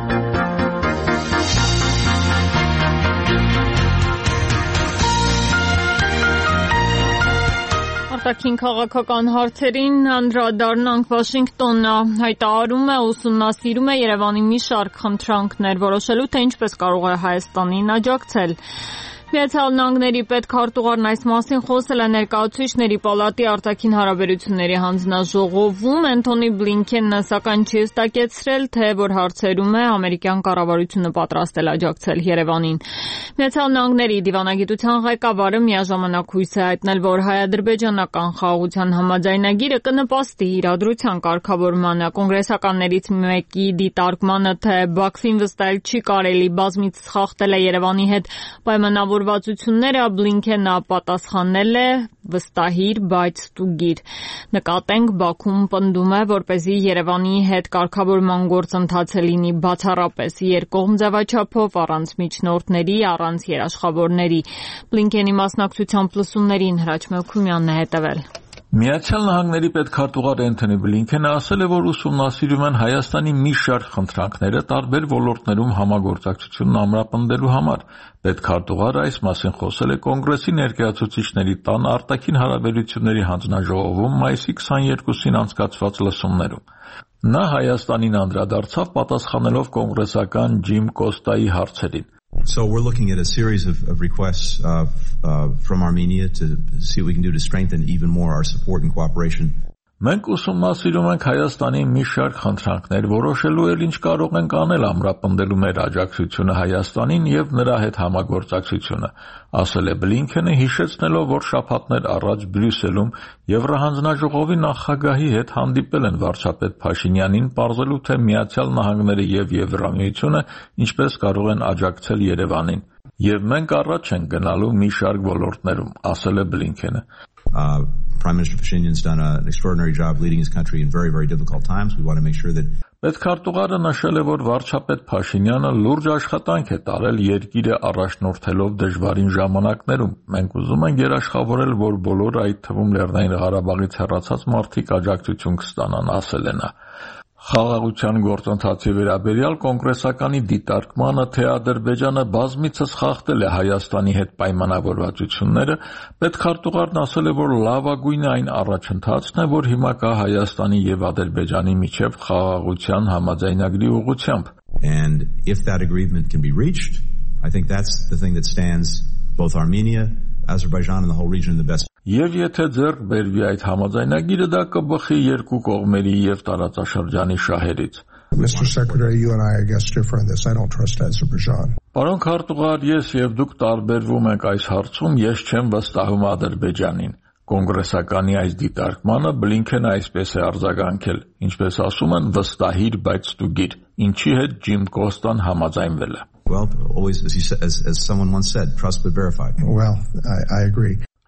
Արտաքին քաղաքական հարցերին անդրադառնանք Վաշինգտոնը հայտարարում է ուսումնասիրում է Երևանի մի շարք խնդրանքներ, որոշելու թե ինչպես կարող է Հայաստանին աջակցել։ Միացյալ Նահանգների պետքարտուղարն այս մասին խոսել է Ներկայացուցիչների պալատի արտաքին հարաբերությունների հանձնաժողովում։ Անթոնի Բլինքենը սակայն չի հստակեցրել, թե որ հարցերում է ամերիկյան կառավարությունը պատրաստ է աջակցել Երևանին։ Միացյալ Նահանգների դիվանագիտության ղեկավարը միաժամանակ հույս է հայտնել, որ հայ-ադրբեջանական խաղաղության համաձայնագիրը կնպաստի իրադրության կարգավորմանը։ Կոնգրեսականներից մեկի դիտարկմանը, թե Բաքվին վստահել չի կարելի, բազմիցս խախտել է Երևանի հետ պայմանավորվածությունները, Բլինքենը պատասխանել է վստահիր, բայց ստուգիր։ Նկատենք, Բաքուն պնդում է, որպեսզի Երևանի հետ կարգավորման գործընթացը լինի բացառապես երկկողմ ձևաչափով, առանց միջնորդների, առանց երաշխավորների։ Բլինքենի մասնակցությամբ լսումներին Հրաչ Մելքումյանն է հետևել։ Միացյալ Նահանգների պետքարտուղար Անթոնի Բլինքենը ասել է, որ ուսումնասիրում են Հայաստանի մի շարք խնդրանքները տարբեր ոլորտներում համագործակցությունն ամրապնդելու համար։ Պետքարտուղարը այս մասին խոսել է Կոնգրեսի Ներկայացուցիչների տան արտաքին հարաբերությունների հանձնաժողովում մայիսի 22-ին անցկացված լսումներում։ Նա Հայաստանին անդրադարձավ պատասխանելով կոնգրեսական Ջիմ Կոստայի հարցերին։ So we're looking at a series of requests from Armenia to see what we can do to strengthen even more our support and cooperation. Մենք ուսումնասիրում ենք Հայաստանի մի շարք խնդրանքներ, որոշելու էլ ինչ կարող ենք անել ամրապնդելու մեր աջակցությունը Հայաստանին եւ նրա հետ համագործակցությունը, ասել է Բլինքենը, հիշեցնելով, որ շաբաթներ առաջ Բրյուսելում Եվրահանձնաժողովի նախագահի հետ հանդիպել են վարչապետ Փաշինյանին, պարզելու թե Միացյալ Նահանգները եւ Եվրամիությունը ինչպես կարող են աջակցել Երևանին։ Եվ մենք առաջ ենք գնալու մի շարք ոլորտներում, ասել է Բլինքենը։ Prime Minister Pashinyan's done an extraordinary job leading his country in very, very difficult times. We want to make sure that Պետքարտուղարը նշել է, որ վարչապետ Փաշինյանը լուրջ աշխատանք է տարել երկիրը առաջնորդելով դժվարին ժամանակներում։ Մենք ուզում ենք երաշխավորել, որ բոլորը, այդ թվում Լեռնային Ղարաբաղից հեռացած մարդիկ աջակցություն կստանան, ասել է նա։ Խաղաղության գործընթացի վերաբերյալ կոնգրեսականի դիտարկմանը, թե Ադրբեջանը բազմիցս խախտել է Հայաստանի հետ պայմանավորվածությունները, պետքարտուղարն ասել է, որ լավագույնը այն առաջընթացն է, որ հիմա կա Հայաստանի եւ Ադրբեջանի միջև խաղաղության համաձայնագրի ուղղությամբ։ And if that agreement can be reached, I think that's the thing that stands both Armenia, Azerbaijan and the whole region in the best. Եվ եթե ձեռք բերվի այդ համաձայնագիրը, դա կբխի երկու կողմերի եւ տարածաշրջանի շահերից։ Mr. Secretary, you and I guess differ on this. I don't trust Azerbaijan. Պարոն քարտուղար, ես եւ դուք տարբերվում ենք այս հարցում, ես չեմ վստահում Ադրբեջանին։ Կոնգրեսականի այս դիտարկմանը Բլինքենը այսպես է արձագանքել, ինչպես ասում են, վստահիր, բայց ստուգիր, ինչի հետ Ջիմ Կոստան համաձայնվել է։ Well, always as someone once said, trust but verify. Well, I agree.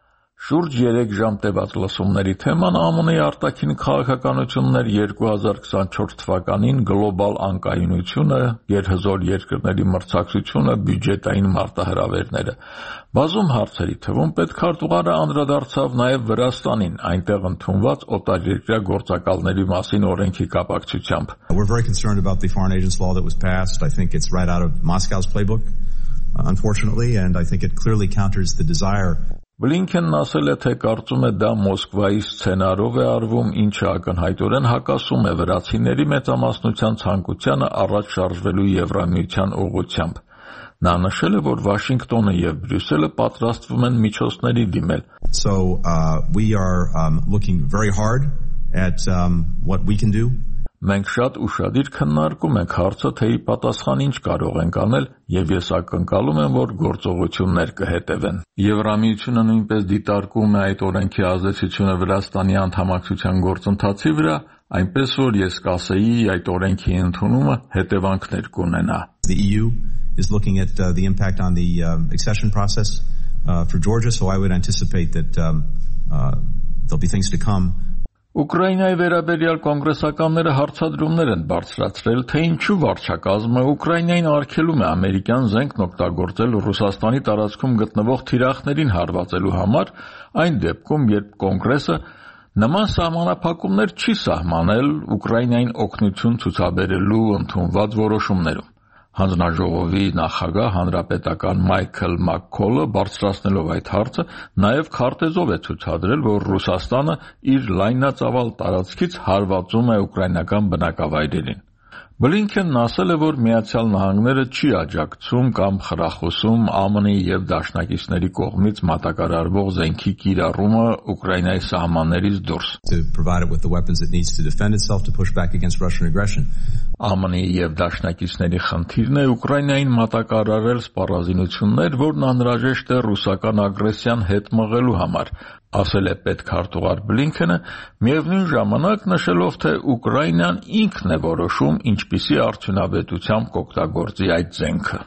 Շուրջ 3 ժամ տևած լսումների թեման ԱՄՆ-ի արտաքին քաղաքականությունն էր 2024 թվականին գլոբալ անկայունությունը, գերհզոր երկրների մրցակցությունը, բյուջետային մարտահրավերները։ Բազում հարցերի թվում պետքարտուղարը անդրադարձավ նաև Վրաստանին, այնտեղ ընդունված օտարերկրյա գործակալների մասին օրենքի կապակցությամբ։ We're very concerned about the foreign agents law that was passed. I think it's right out of Moscow's playbook, unfortunately, and I think it clearly counters the desire. Բլինքենն ասել է, թե կարծում է դա Մոսկվայի սցենարով է արվում, ինչը ակնհայտորեն հակասում է վրացիների մեծամասնության ցանկությանը առաջ շարժվելու Եվրամիության ուղղությամբ։ Նա նշել է, որ Վաշինգտոնը եւ Բրյուսելը պատրաստվում են միջոցների դիմել։ So we are looking very hard at what we can do. Մենք շատ ուշադիր քննարկում ենք հարցը, թե ի պատասխան ինչ կարող ենք անել, եւ ես ակնկալում եմ, որ գործողություններ կհետևեն։ Եվրամիությունը նույնպես դիտարկում է այդ օրենքի ազդեցությունը Վրաստանի անդամակցության գործընթացի վրա, այնպես որ ես կասեի, այդ օրենքի ընդունումը հետևանքներ կունենա։ The EU is looking at the impact on the accession process for Georgia, so I would anticipate that there'll be things to come. Ուկրաինայի վերաբերյալ կոնգրեսականները հարցադրումներ են բարձրացրել, թե ինչու վարչակազմը Ուկրաինային արգելում է ամերիկյան զենքն օգտագործել Ռուսաստանի տարածքում գտնվող թիրախներին հարվածելու համար, այն դեպքում, երբ կոնգրեսը նման սահմանափակումներ չի սահմանել Ուկրաինային օգնություն ցուցաբերելու ընդունված որոշումներում։ Հանձնաժողովի նախագահ հանրապետական Մայքլ Մաքքոլը բարձրացնելով այդ հարցը նաև քարտեզով է ցուցադրել, որ Ռուսաստանը իր լայնածավալ տարածքից հարվածում է ուկրաինական բնակավայրերին։ Բլինքենն ասել է, որ Միացյալ Նահանգները չի աջակցում կամ խրախուսում ԱՄՆ-ի եւ դաշնակիցների կողմից մատակարարվող զենքի կիրառումը Ուկրաինայի սահմաններից դուրս։ ԱՄՆ-ի եւ դաշնակիցների խնդիրն է Ուկրաինային մատակարարել սպառազինություններ, որն անհրաժեշտ է ռուսական ագրեսիան հետ մղելու համար, ասել է պետքարտուղար Բլինքենը, միևնույն ժամանակ նշելով, թե Ուկրաինան ինքն է որոշում, ինչպիսի արդյունավետությամբ կօգտագործի այդ զենքը։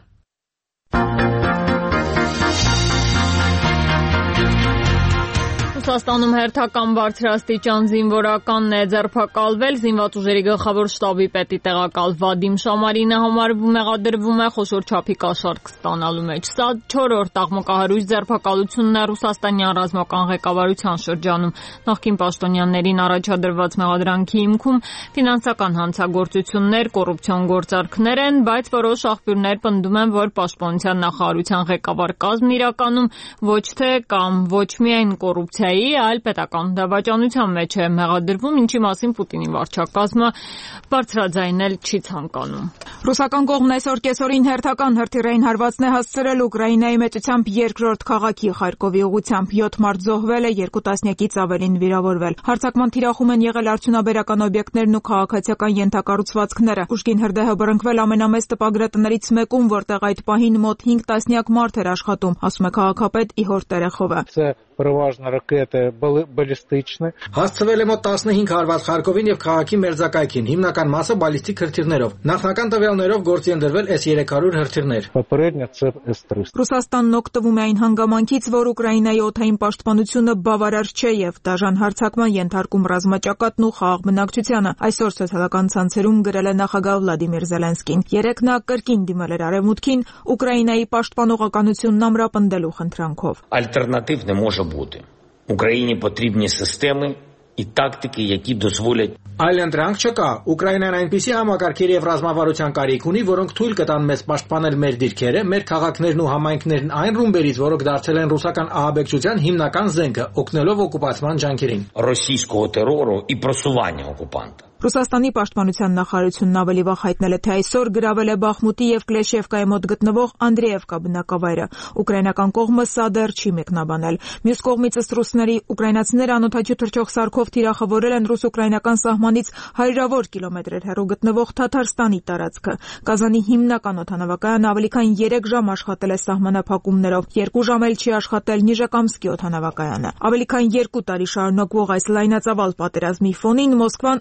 Ռուսաստանում հերթական բարձրաստիճան զինվորականն է ձերբակալվել, զինված ուժերի գլխավոր շտաբի պետի տեղակալ Վադիմ Շամարինը մեղադրվում է խոշոր չափի կաշառք ստանալու մեջ։ Սա 4-րդ աղմկահարույց ձերբակալությունն է Ռուսաստանյան ռազմական ղեկավարության շրջանում։ Նախկին պաշտոնյաներին առաջադրված մեղադրանքի հիմքում ֆինանսական հանցագործություններ, կոռուպցիոն գործարքներ են, բայց որոշ աղբյուրներ պնդում են, որ պաշտպանության նախարարության ղեկավար կազմն իրականում ոչ թե կամ ոչ միայն կոռուպցիայի, այլ պետական դավաճանության մեջ է մեղադրվում, ինչի մասին Պուտինի վարչակազմը բարձրաձայնել չի ցանկանում։ Ռուսական կողմն այսօր կեսօրին հերթական հրթիռային հարվածն է հասցրել Ուկրաինայի մեծությամբ երկրորդ քաղաքի Խարկովի ուղղությամբ 7 մարդ զոհվել է, 2 տասնյակից ավելին վիրավորվել։ Հարձակման թիրախում են եղել արդյունաբերական օբյեկտներն ու քաղաքացիական ենթակառուցվածքները։ Ուժգին հրդեհը բռնկվել ամենամեծ տպագրատներից մեկում, որտեղ այդ պահին մոտ 5 տասնյակ մարդ էր աշխատում, ասում է քաղաքապետ Իհոր Տերեխովը։ Переважно ракети балістичні. Հասցվել է մոտ 15 հարված Խարկովին եւ քաղաքի մերձակայքին, հիմնական մասը բալիստիկ հրթիռներով։ Նախնական տվյալներով գործի են դրվել S-300 հրթիռներ։ Попередньо це С-300։ Ռուսաստանն օգտվում է այն հանգամանքից, որ Ուկրաինայի օդային պաշտպանությունը բավարար չէ եւ դաժան հարձակման ենթարկում ռազմաճակատն ու խաղաղ բնակչությանը։ Այսօր սոցիալական ցանցերում գրել է նախագահ Վլադիմիր Զելենսկին։ Երեկ նա կրկին դիմել էր Արևմուտքին Ուկրաինայի պաշտպանողականությունն ամրապնդելու խնդրանքով։ Альтернатив не може бути. Україні потрібні системи і тактики, які дозволять Այլ ընտրանք չկա։ Ուկրաինան այնպիսի համակարգերի եւ ռազմավարության կարիք ունի, որոնք թույլ կտան մեզ պաշտպանել մեր դիրքերը, մեր քաղաքներն ու համայնքներն այն ռումբերից, որոնք դարձել են ռուսական ահաբեկչության հիմնական զենքը, օգնելով օկուպացման ջանքերին։ Російського терору і просування окупанта. Ռուսաստանի պաշտպանության նախարարությունն ավելի վաղ հայտնել է, թե այսօր գրավել է Բախմուտի եւ Կլեշևկայի մոտ գտնվող Անդրեևկա բնակավայրը։ Ուկրաինական կողմը սա դեռ չի մեկնաբանել։ Մյուս կողմից ըստ ռուսների ուկրաինացիները անօդաչու թռչող սարքով թիրախավորել են ռուս-ուկրաինական սահմանից հարյուրավոր կիլոմետրեր հեռու գտնվող Թաթարստանի տարածքը։ Կազանի հիմնական օդանավակայանը ավելի քան 3 ժամ աշխատել է սահմանափակումներով, 2 ժամ էլ չի աշխատել Նիժեկամսկի օդանավակայանը։ Ավելի քան 2 տարի շարունակվող այս լայնածավալ պատերազմի ֆոնին Մոսկվան աղմկահարույց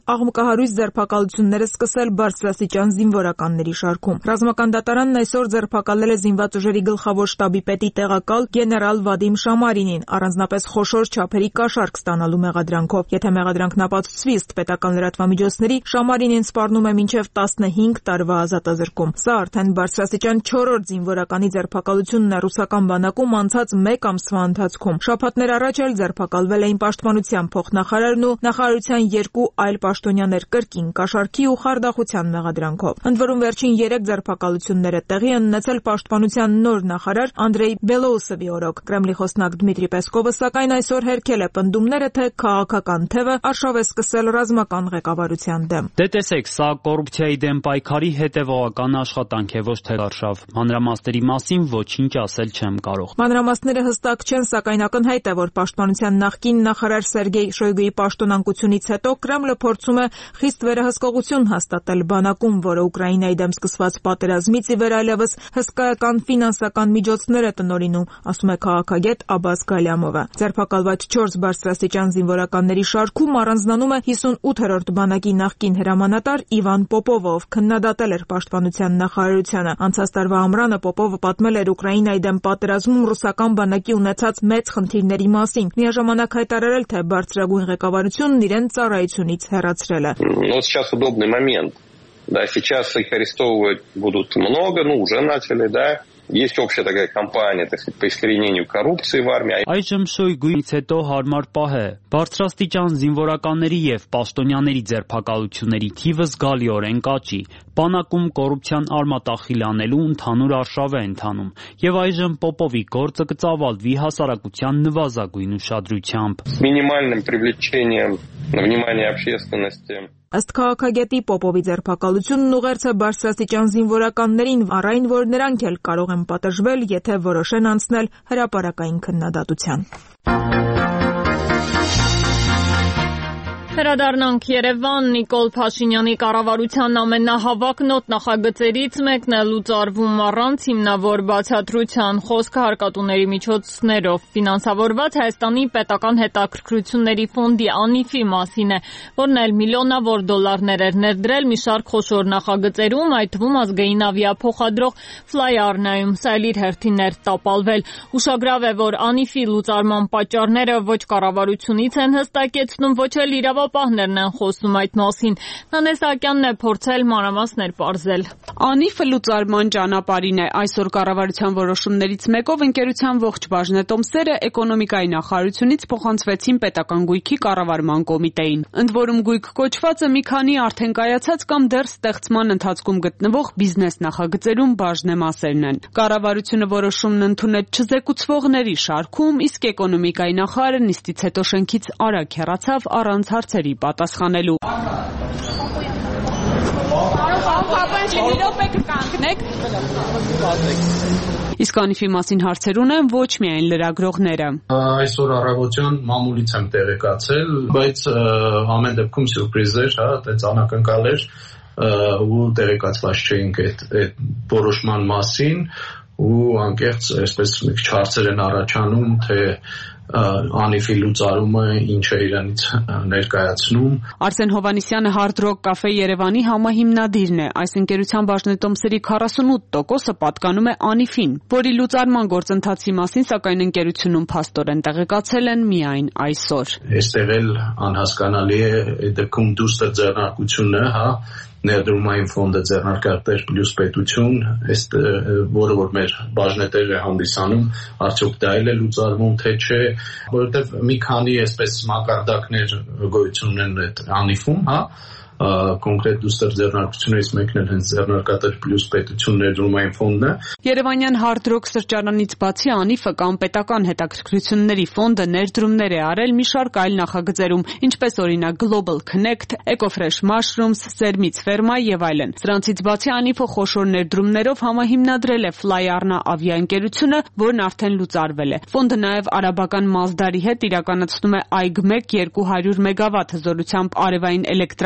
հակահարույց ձերբակալությունները սկսել բարձրաստիճան զինվորականների շարքում։ Ռազմական դատարանն այսօր ձերբակալել է զինված ուժերի գլխավոր շտաբի պետի տեղակալ գեներալ Վադիմ Շամարինին, առանձնապես խոշոր չափերի կաշառք ստանալու մեղադրանքով։ Եթե մեղադրանքն ապացուցվի ըստ պետական լրատվամիջոցների, Շամարինին սպառնում է մինչև 15 տարվա ազատազրկում։ Սա արդեն բարձրաստիճան 4-րդ զինվորականի ձերբակալությունն է ռուսական բանակում անցած 1 ամսվա ընթացքում։ Շաբաթներ առաջ էլ ձերբակալվել էին պաշտպանության փոխնախարարն ու նախարարության 2 այլ պաշտոնյաներ կրկին կաշառքի ու խարդախության մեղադրանքով։ Ընդ որում վերջին 3 ձերբակալությունները տեղի են ունեցել պաշտպանության նոր նախարար Անդրեյ Բելոուսովի օրոք։ Կրեմլի խոսնակ Դմիտրի Պեսկովը սակայն այսօր հերքել է պնդումները, թե քաղաքական թևը արշավ է սկսել ռազմական ղեկավարության դեմ։ Դե տեսեք, սա կոռուպցիայի դեմ պայքարի հետևողական աշխատանք է, ոչ թե արշավ։ Մանրամասների մասին ոչինչ ասել չեմ կարող։ Մանրամասները հստակ չեն, սակայն ակնհայտ է, որ պաշտպանության նախկին նախարար Սերգեյ Շոյգուի պաշտոնանկությունից հետո Կրեմլը փորձում է խիստ վերահսկողություն հաստատել բանակում, որը Ուկրաինայի դեմ սկսված պատերազմից ի վեր այլևս հսկայական ֆինանսական միջոցներ է տնօրինում, ասում է քաղաքագետ Աբաս Գալյամովը։ Ձերբակալված 4 բարձրաստիճան զինվորականների շարքում առանձնանում է 58-րդ բանակի նախկին հրամանատար Իվան Պոպովը, ով քննադատել էր պաշտպանության նախարարությանը։ Անցած տարվա ամռանը Պոպովը պատմել էր Ուկրաինայի դեմ պատերազմում ռուսական բանակի ունեցած մեծ խնդիրների մասին, միաժամանակ հայտարարել, թե բարձրագույն ղեկավարությունն իրեն ծառայությունից հեռացրել է։ Вот сейчас удобный момент. Да, сейчас их арестовывать будут много, уже начали, да. Есть общая такая кампания, так сказать, по искоренению коррупции в армии. Այժմ Շոյգուից հետո հարմար պահ է։ Բարձրաստիճան զինվորականների եւ պաշտոնյաների ձերբակալությունների թիվը զգալիորեն կաճի։ Բանակում կոռուպցիան արմատախիլ անելու ընդհանուր արշավ է ընթանում, եւ այժմ Պոպովի գործը կծավալվի հասարակության նվազագույն ուշադրությամբ։ С минимальным привлечением внимания общественности. Ըստ քաղաքագետի Պոպովի ձերբակալությունն ուղերձ է բարձրաստիճան զինվորականներին, առ այն, որ նրանք էլ կարող են պատժվել, եթե որոշեն անցնել հրապարակային քննադատության։ Վերադառնանք Երևան, Նիկոլ Փաշինյանի կառավարության ամենահավաք նոտ նախագծերից մեկն է լուծարվում առանց հիմնավոր բացատրության, խոսքը հարկատուների միջոցներով ֆինանսավորված Հայաստանի պետական հետաքրքրությունների ֆոնդի ANIF-ի մասին է, որն էլ միլիոնավոր դոլարներ էր ներդրել մի շարք խոշոր նախագծերում, այդ թվում ազգային ավիափոխադրող Fly-Arna-ում, սա էլ իր հերթին էր տապալվել։ Ուշագրավ է, որ ANIF-ի լուծարման պատճառները ոչ կառավարությունից են հստակեցնում, ոչ էլ իրավապահներն են խոսում այդ մասին։ Նանե Սահակյանն է փորձել մանրամասներ պարզել։ ANIF-ը լուծարման ճանապարհին է։ Այսօր կառավարության որոշումներից մեկով ընկերության ողջ բաժնետոմսերը էկոնոմիկայի նախարարությունից փոխանցվեցին պետական գույքի կառավարման կոմիտեին։ Ընդ որում գույք կոչվածը մի քանի արդեն կայացած կամ դեռ ստեղծման ընթացքում գտնվող բիզնես նախագծերում բաժնեմասերն են։ Կառավարությունը որոշումն ընդունեց չզեկուցվողների շարքում, իսկ էկոնոմիկայի նախարարը նիստից հետո շենքից արագ հեռացավ առանց հարցերի պատասխանելու։ Իսկ ANIF-ի մասին հարցեր ունեն ոչ միայն լրագրողները։ Այսօր առավոտյան մամուլից եմ տեղեկացել, բայց ամեն դեպքում սյուրպրիզ էր, այդպես անակնկալ էր ու տեղեկացված չէինք այդ որոշման մասին ու անկեղծ այսպես մի քիչ հարցեր են առաջանում, թե ANIF-ի լուծարումը ինչ է իրանից ներկայացնում։ Արսեն Հովանիսյանը Hard Rock Cafe Երևանի համահիմնադիրն է։ Այս ընկերության բաժնետոմսերի 48%-ը պատկանում է ANIF-ին, որի լուծարման գործընթացի մասին սակայն ընկերությունում փաստորեն տեղեկացել են միայն այսօր։ Այստեղ էլ անհասկանալի է այդ դեպքում դուստր ձեռնարկությունը, ներդրումային ֆոնդը ձեռնարկատեր պլյուս պետություն, որը որ մեր բաժնետերը է հանդիսանում, արդյոք դա էլ է լուծարվում, թե չէ, որովհետև մի քանի այսպես մակարդակներ գոյություն ունեն այդ ANIF-ում, կոնկրետ դուստր ձեռնարկություններից մեկն էլ հենց ձեռնարկատեր պլյուս պետություն ներդրումային ֆոնդն է։ Երևանյան Hard Rock սրճարանից բացի ANIF-ը կամ պետական հետաքրքրությունների ֆոնդը ներդրումներ է արել մի շարք այլ նախագծերում, ինչպես օրինակ Global Connect, Ecofresh Mushrooms, Սերմից Ֆերմա եւ այլն։ Սրանցից բացի ANIF-ը խոշոր ներդրումներով համահիմնադրել է Fly-Arna ավիաընկերությունը, որն արդեն լուծարվել է։ Ֆոնդը նաեւ արաբական Mazda-ի հետ իրականացնում է AIG-1 200 մեգավատ հզորությամբ արևային էլեկտրակայանի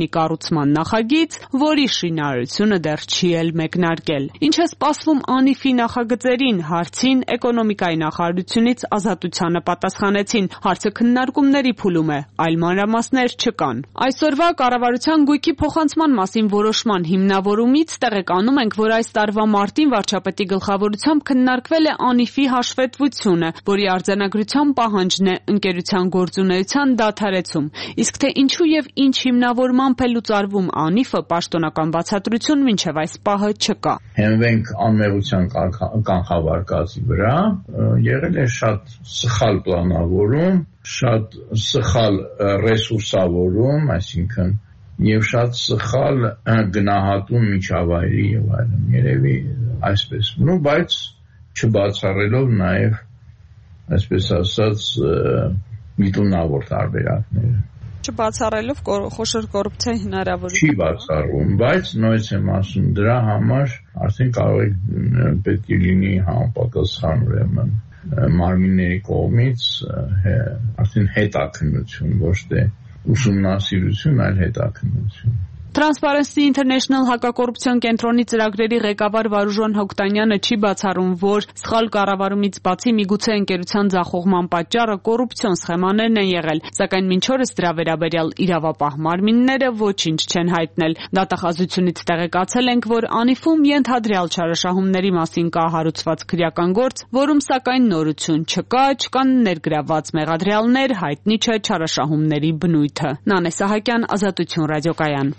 կենտրոնի կառուցման նախագիծ, որի շինարարությունը դեռ չի էլ մեկնարկել։ Ինչ է սպասվում ԱՆԻՖ-ի նախագծերին, հարցին էկոնոմիկայի նախարարությունից Ազատությանը պատասխանեցին։ Հարցը քննարկումների փուլում է, այլ մանրամասներ չկան։ Այսօրվա կառավարության գույքի փոխանցման մասին որոշման հիմնավորումից տեղեկանում ենք, որ այս տարվա մարտին վարչապետի գլխավորությամբ քննարկվել է ԱՆԻՖ-ի հաշվետվությունը, որի արձանագրության պահանջն է ընկերության գործունեության դադարեցում։ Իսկ թե ինչու եւ ինչ հիմնավորմամբ է լուծարվում ԱՆԻՖ-ը, պաշտոնական բացատրություն մինչեւ այս պահը չկա։ Հենվենք անմեղության կանխավարկածի վրա, եղել է շատ սխալ պլանավորում, շատ սխալ ռեսուրսավորում, այսինքն եւ շատ սխալ գնահատում միջավայրի եւ այլն։ Երևի այսպես, բայց չբացառելով նաեւ, այսպես ասած, միտումնավոր տարբերակները։ Չբացառելով խոշոր կոռուպցիայի հնարավորություն։ Չի բացառվում, բայց նույնպես եմ ասում, դրա համար արդեն կարող է պետք է լինի համապատասխան ուրեմն մարմինների կողմից արդեն հետաքննություն, ոչ թե ուսումնասիրություն, այլ հետաքննություն։ Transparency International հակակոռուպցիոն կենտրոնի ծրագրերի ղեկավար Վարուժան Հոկտանյանը չի բացառում, որ սխալ կառավարումից բացի միգուցե ընկերության ձախողման պատճառը կոռուպցիոն սխեմաներն են եղել, սակայն մինչ օրս դրա վերաբերյալ իրավապահ մարմինները ոչինչ չեն հայտնել։ Դատախազությունից տեղեկացել ենք, որ ԱՆԻՖ-ում ենթադրյալ չարաշահումների մասին կա հարուցված քրեական գործ, որում սակայն նորություն չկա, չկան ներգրավված մեղադրյալներ, հայտնի չէ չարաշահումների բնույթը։ Նանե Սահակյան, Ազատություն ռադիոկայան։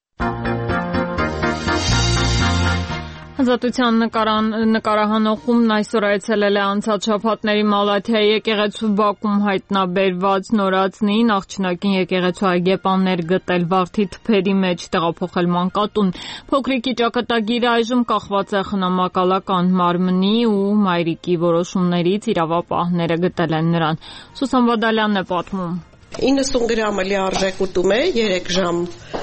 Ազատության նկարահանողումն այսօր այցելել է անցած շաբաթների Մալաթիայի եկեղեցու Բաքում հայտնաբերված նորածնի, նախշնակին եկեղեցու այգեպաններ գտել վարդի թփերի մեջ տեղափոխել մանկատուն։ Փոքրիկի ճակատագիրը այժմ կախված է խնամակալական մարմնի ու մայրիկի որոշումներից, իրավապահները գտել են նրան։ Սուսան Բադալյանն է պատմում։ 90 գրամը լիարժեք ուտում է 3 ժամ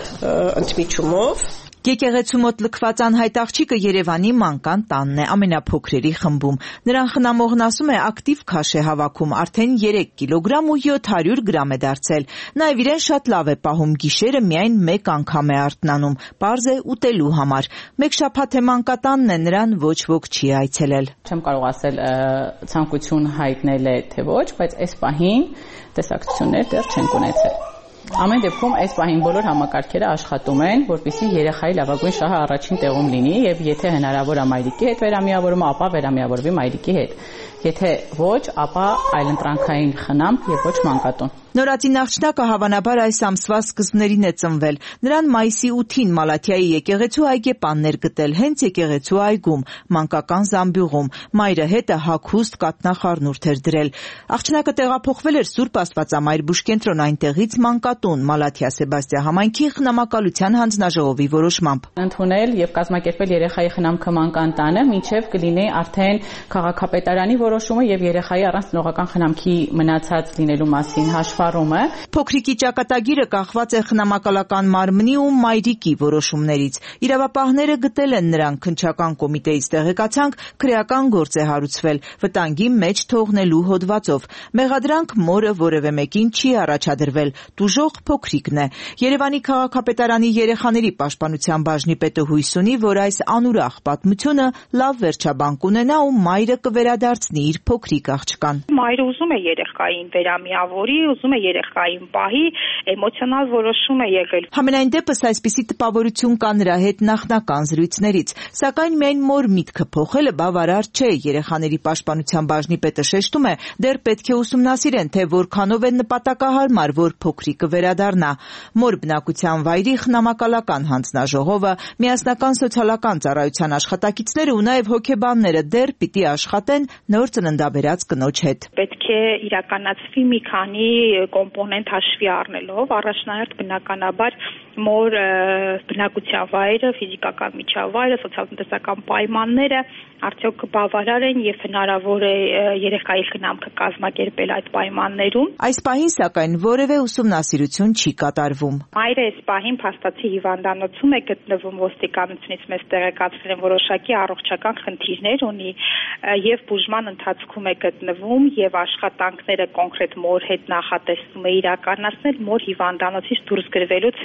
ընդմիջումով։ Եկեղեցու մոտ լքված անհայտ աղջիկը Երևանի մանկան տանն է, ամենափոքրերի խմբում։ Նրան խնամողն ասում է ակտիվ քաշ է հավաքում, արդեն 3 կիլոգրամ ու 700 գրամ է դարձել։ Նաև իրեն շատ լավ է պահում, գիշերը միայն 1 անգամ է արթնանում, պարզ է ուտելու համար։ Մեկ շաբաթ է մանկատանն է, նրան ոչ ոք չի այցելել։ Չեմ կարող ասել ցանկություն հայտնել է թե ոչ, բայց այս պահին տեսակցություններ դեռ չենք ունեցել։ Ամեն դեպքում այս պահին բոլոր համակարգերը աշխատում են, որպեսզի երեխայի լավագույն շահը առաջին տեղում լինի եւ եթե հնարավոր է մայրիկի հետ վերամիավորումը, ապա վերամիավորվի մայրիկի հետ։ Եթե ոչ, ապա այլընտրանքային խնամք եւ ոչ մանկատուն։ Նորածի նախշնակը հավանաբար այս ամսվա սկզբներին է ծնվել։ Նրան մայիսի 8-ին Մալաթիայի եկեղեցու այգեպաններ գտել, հենց եկեղեցու այգում, մանկական զամբյուղում։ Մայրը հետը հագուստ կատնախառնուրդ էր դրել։ Աղջնակը տեղափոխվել էր Սուրբ Աստվածամայր բուժկենտրոն, այնտեղից մանկատուն, Մալաթիա Սեբաստիա համայնքի խնամակալության հանձնաժողովի որոշմամբ։ Ընդունել եւ կազմակերպել երեխայի խնամքը մանկան տանը, մինչեւ կլինի արդեն քաղաքապետարանի որոշումը եւ երեխայի առանց ծնողական խնամքի մնացած լինելու մասին հաշվառումը։ Փոքրիկի ճակատագիրը կախված է խնամակալական մարմնի ու մայրիկի որոշումներից։ Իրավապահները գտել են նրան, քննչական կոմիտեից տեղեկացանք, քրեական գործ է հարուցվել, վտանգի մեջ թողնելու հոդվածով։ Մեղադրանք մորը որևէ մեկին չի առաջադրվել, տուժող փոքրիկն է։ Երևանի քաղաքապետարանի երեխաների պաշտպանության բաժնի պետը հույս ունի, որ այս անուրախ պատմությունը լավ վերջաբան կունենա ու մայրը կվերադարձնի իր փոքրիկ աղջկան։ Մայրը ուզում է երեխային վերամիավորի, ուզում է երեխային պահի, էմոցիոնալ որոշում է եղել։ Համենայն դեպս այսպիսի տպավորություն կա նրա հետ նախնական զրույցներից, սակայն միայն մոր միտքը փոխելը բավարար չէ։ Երեխաների պաշտպանության բաժնի պետը շեշտում է, դեռ պետք է ուսումնասիրեն, թե որքանով է նպատակահարմար, որ փոքրիկը վերադառնա։ Մոր բնակության վայրի խնամակալական հանձնաժողովը, միասնական սոցիալական ծառայության աշխատակիցները ու նաև հոգեբանները դեռ պիտի աշխատեն նոր ծննդաբերած կնոջ հետ։ Պետք է իրականացվի մի քանի կոմպոնենտ հաշվի առնելով, առաջնահերթ բնականաբար մոր բնակության վայրը, ֆիզիկական միջավայրը, սոցիալ-տնտեսական պայմանները արդյոք բավարար են եւ հնարավոր է երեխայի խնամքը կազմակերպել այդ պայմաններում։ Այս պահին սակայն որևէ ուսումնասիրություն չի կատարվում։ Մայրը այս պահին փաստացի հիվանդանոցում է գտնվում, ոստիկանությունից մեզ տեղեկացրել են որոշակի առողջական խնդիրներ ունի եւ բուժման ընթացքում է գտնվում եւ աշխատանքները կոնկրետ մոր հետ նախատեսվում է իրականացնել մոր հիվանդանոցից դուրս գրվելուց հետո։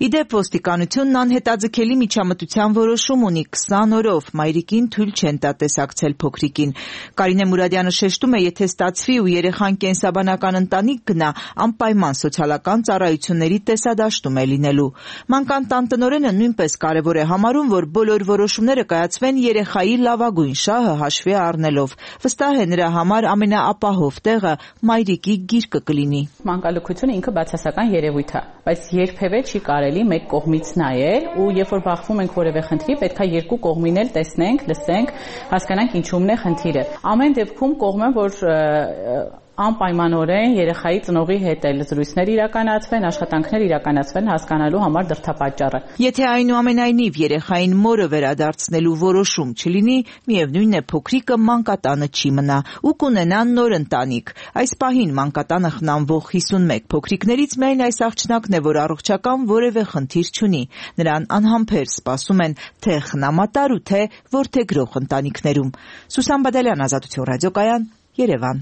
Իդեպ ոստիկանությունն անհետաձգելի միջամտության որոշում ունի 20 օրով մայրիկին թույլ չեն տա տեսակցել փոքրիկին։ Կարինե Մուրադյանը շեշտում է, եթե ստացվի ու երեխան կենսաբանական ընտանիք գնա, անպայման սոցիալական ծառայությունների տեսադաշտում է լինելու։ Մանկան տան տնօրենը նույնպես կարևոր է համարում, որ բոլոր որոշումները կայացվեն երեխայի լավագույն շահը հաշվի առնելով։ Վստահ է, նրա համար ամենաապահով տեղը մայրիկի գիրկը կլինի։ Մանկալուքությունը ինքը բացասական երևույթ է, բայց երբևէ չի կարելի մեկ կողմից նայել ու երբ որ բախվում ենք որևէ խնդրի, պետքա երկու կողմին էլ տեսնենք, լսենք, հասկանանք ինչումն է խնդիրը։ Ամեն դեպքում կողմը, որ անպայմանորեն երեխայի ծնողի հետ էլ զրույցներ իրականացվեն, աշխատանքներ իրականացվեն հասկանալու համար դրդապատճառը։ Եթե այնուամենայնիվ երեխային մորը վերադարձնելու որոշում չլինի, միևնույն է փոքրիկը մանկատանը չի մնա ու կունենա նոր ընտանիք։ Այս պահին մանկատանը խնամվող 51 փոքրիկներից միայն այս աղջնակն է, որ առողջական որևէ խնդիր չունի։ Նրան անհամբեր սպասում են թե խնամատար ու թե որդեգրող ընտանիքներում։ Սուսան Բադալյան, Ազատություն ռադիոկայան, Երևան։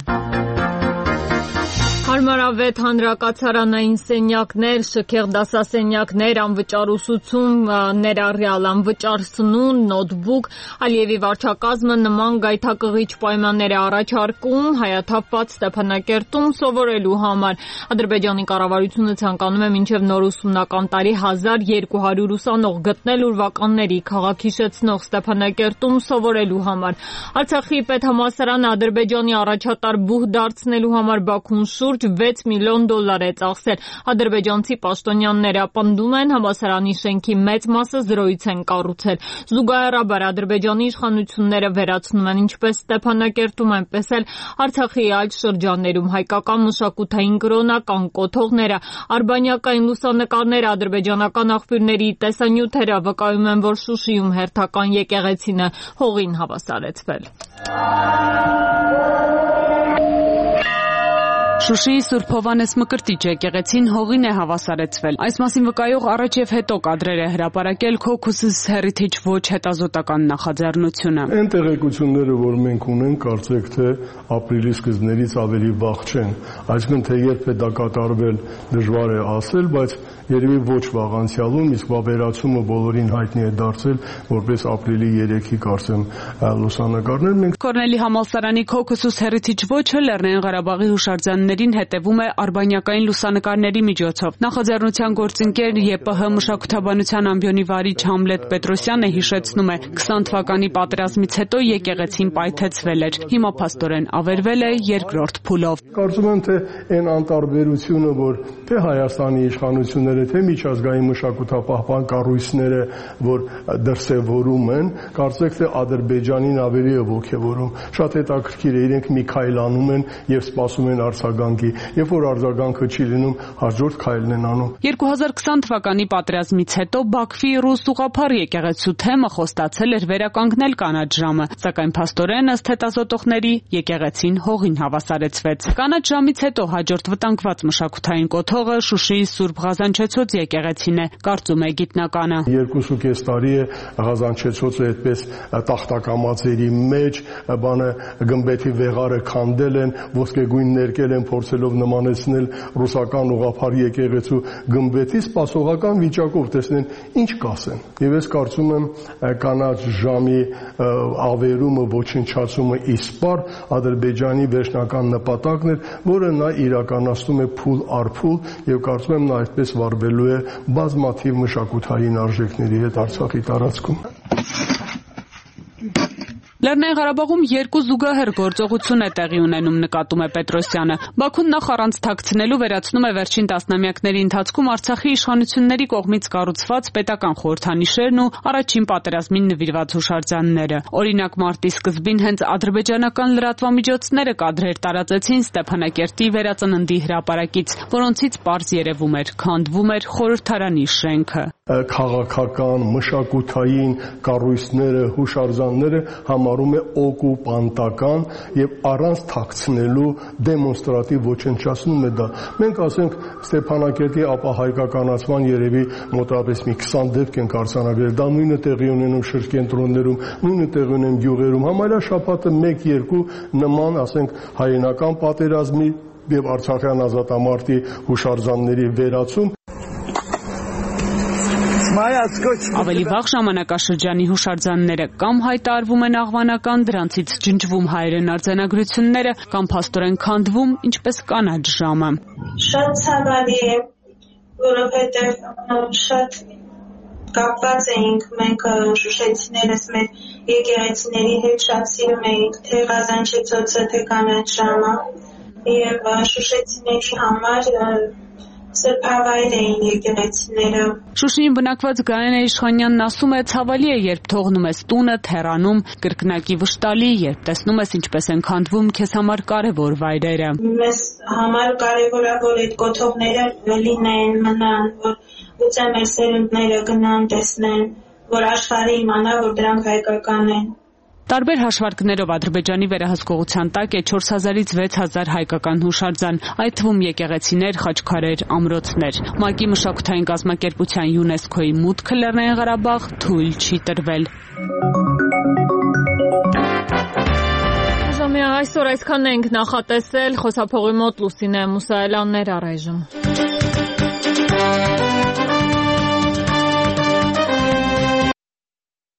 Հարմարավետ հանրակացարանային սենյակներ, շքեղ դասասենյակներ, անվճար ուսուցում, ներառյալ անվճար սնունդ, նոթբուք, Ալիևի վարչակազմը նման գայթակղիչ պայմաններ է առաջարկում հայաթափված Ստեփանակերտում սովորելու համար։ Ադրբեջանի կառավարությունը ցանկանում է մինչև նոր ուսումնական տարի 1200 ուսանող գտնել ուրվականների քաղաք հիշեցնող Ստեփանակերտում սովորելու համար։ Արցախի պետհամալսարանը Ադրբեջանի առաջատար բուհ դարձնելու համար Բաքուն շուրջ $6 միլիոն է ծախսել։ Ադրբեջանցի պաշտոնյաները պնդում են, համալսարանի շենքի մեծ մասը զրոյից են կառուցել։ Զուգահեռաբար Ադրբեջանի իշխանությունները վերացնում են ինչպես Ստեփանակերտում, այնպես էլ Արցախի այլ շրջաններում հայկական մշակութային կրոնական կոթողները, արբանյակային լուսանկարները, ադրբեջանական աղբյուրների տեսանյութերը վկայում են, որ Շուշիում հերթական եկեղեցին է հողին հավասարեցվել։ Շուշիի Սուրբ Հովհաննես Մկրտիչ եկեղեցին հողին է հավասարեցվել։ Այս մասին վկայող առաջ եւ հետո կադրեր է հրապարակել Caucasus Heritage Watch հետազոտական նախաձեռնությունը։ Այն տեղեկությունները, որ մենք ունենք, կարծեք թե ապրիլի սկզբներից ավելի վաղ չեն։ Այսինքն թե երբ է դա կատարվել, դժվար է ասել, բայց երևի ոչ վաղ անցյալում, իսկ վավերացումը բոլորին հայտնի է դարձել որպես ապրիլի 3-ի կարծեմ լուսանկարներ։ Մենք Կորնելի համալսարանի Caucasus Heritage Watch-ը Լեռնային Ղարաբաղի հուշարձաններին հետևում է արբանյակային լուսանկարների միջոցով։ Նախաձեռնության գործընկեր ԵՊՀ մշակութաբանության ամբիոնի վարիչ Համլետ Պետրոսյանը հիշեցնում է, 20 թվականի պատերազմից հետո եկեղեցին պայթեցվել էր։ Հիմա փաստորեն ավերվել է երկրորդ փուլով։ Կարծում եմ, թե այն անտարբերությունը, որ թե Հայաստանի իշխանությունները, թե միջազգային մշակութապահպան կառույցները, որ դրսևորում են, կարծեք թե Ադրբեջանին ավելի է ոգևորում։ Շատ հետաքրքիր է, իրենք մի քայլ անում են եւ սպասում են արձագանքի։ Երբ որ արձագանքը չի լինում, հաջորդ քայլն են անում։ 2020 թվականի պատերազմից հետո Բաքվի ռուս ուղղափառ եկեղեցու թեմը խոստացել էր վերականգնել կանաչ ժամը, սակայն փաստորեն ըստ հետազոտողների եկեղեցին հողին հավասարեցվեց։ Կանաչ ժամից հետո հաջորդ վտանգված մշակութային կոթողը Շուշիի Սուրբ Ղազանչեցոց եկեղեցին է, կարծում է գիտնականը։ 2.5 տարի է Ղազանչեցոցը այդպես տախտակամածերի մեջ, գմբեթի վեղարը քանդել են, ոսկեգույն ներկել են, փորձելով նմանեցնել ռուսական ուղղափառ եկեղեցու գմբեթի, սպասողական վիճակով տեսնեն ինչ կասեն։ Եվ ես կարծում եմ կանաչ ժամի ավերումը, ոչնչացումը իսպար Ադրբեջանի վերջնական նպատակն էր, որը նա իրականացնում է փուլ առ փուլ եւ կարծում եմ նա այդպես վարվելու է բազմաթիվ մշակութային արժեքների հետ Արցախի տարածքում։ Լեռնային Ղարաբաղում երկու զուգահեռ գործողություն է տեղի ունենում, նկատում է Պետրոսյանը։ Բաքուն նախ առանց թաքցնելու վերացնում է վերջին տասնամյակների ընթացքում Արցախի իշխանությունների կողմից կառուցված պետական խորհրդանիշերն ու առաջին պատերազմին նվիրված հուշարձանները։ Օրինակ, մարտի սկզբին հենց ադրբեջանական լրատվամիջոցները կադրեր տարածեցին Ստեփանակերտի վերածննդի հրապարակից, որոնցից պարզ երևում էր, քանդվում էր խորհրդարանի շենքը։ Քաղաքական, մշակութային կառույցները, հուշարձանները համարում է օկուպանտական եւ առանց թաքցնելու դեմոնստրատիվ ոչնչացնում է դա։ Մենք ասենք Ստեփանակերտի ապահայկականացման երևի մոտավորապես մի 20 դեպք են արձանագրել։ Դա նույնը տեղի ունենում շրջենտրոններում, նույնը տեղի ունեն գյուղերում։ Համարյա շաբաթը 1-2 նման, ասենք, հայերենական պատերազմի եւ Արցախյան ազատամարտի հուշարձանների վերացում։ Ավելի վաղ ժամանակաշրջանի հուշարձանները կամ հայտարարվում են աղվանական, դրանցից ջնջվում հայերեն արձանագրությունները կամ փաստորեն քանդվում, ինչպես կանաչ ժամը։ Շատ ցավալի է, որովհետև շատ կապված էինք մենք շուշեցիներս մեր եկեղեցիների հետ, շատ սիրում էինք թե Ղազանչեցոցը, թե կանաչ ժամը եւ շուշեցիների համար սրբավայր էին եկեղեցիները։ Շուշիին բնակված Գայանե Իշխանյանն ասում է, ցավալի է, երբ թողնում ես տունը, թեռանում, կրկնակի վշտալի, երբ տեսնում ես ինչպես են քանդվում քեզ համար կարևոր վայրերը։ Մեզ համար կարևոր է, որ այդ կոթողները լինեն, մնան, որ ուծե մեր սերունդները գնան, տեսնեն, որ աշխարհը իմանա, որ դրանք հայկական են։ Տարբեր հաշվարկներով Ադրբեջանի վերահսկողության տակ է 4000-ից 6000 հայկական հուշարձան, այդ թվում եկեղեցիներ, խաչքարեր, ամրոցներ։ ՄԱԿ-ի մշակութային կազմակերպության ՅՈՒՆԵՍԿՕ-ի մուտքը Լեռնային Ղարաբաղ թույլ չի տրվել։ Այսօր այսքանն ենք նախատեսել, խոսափողի մոտ Լուսինե Մուսայելյաններ առայժմ։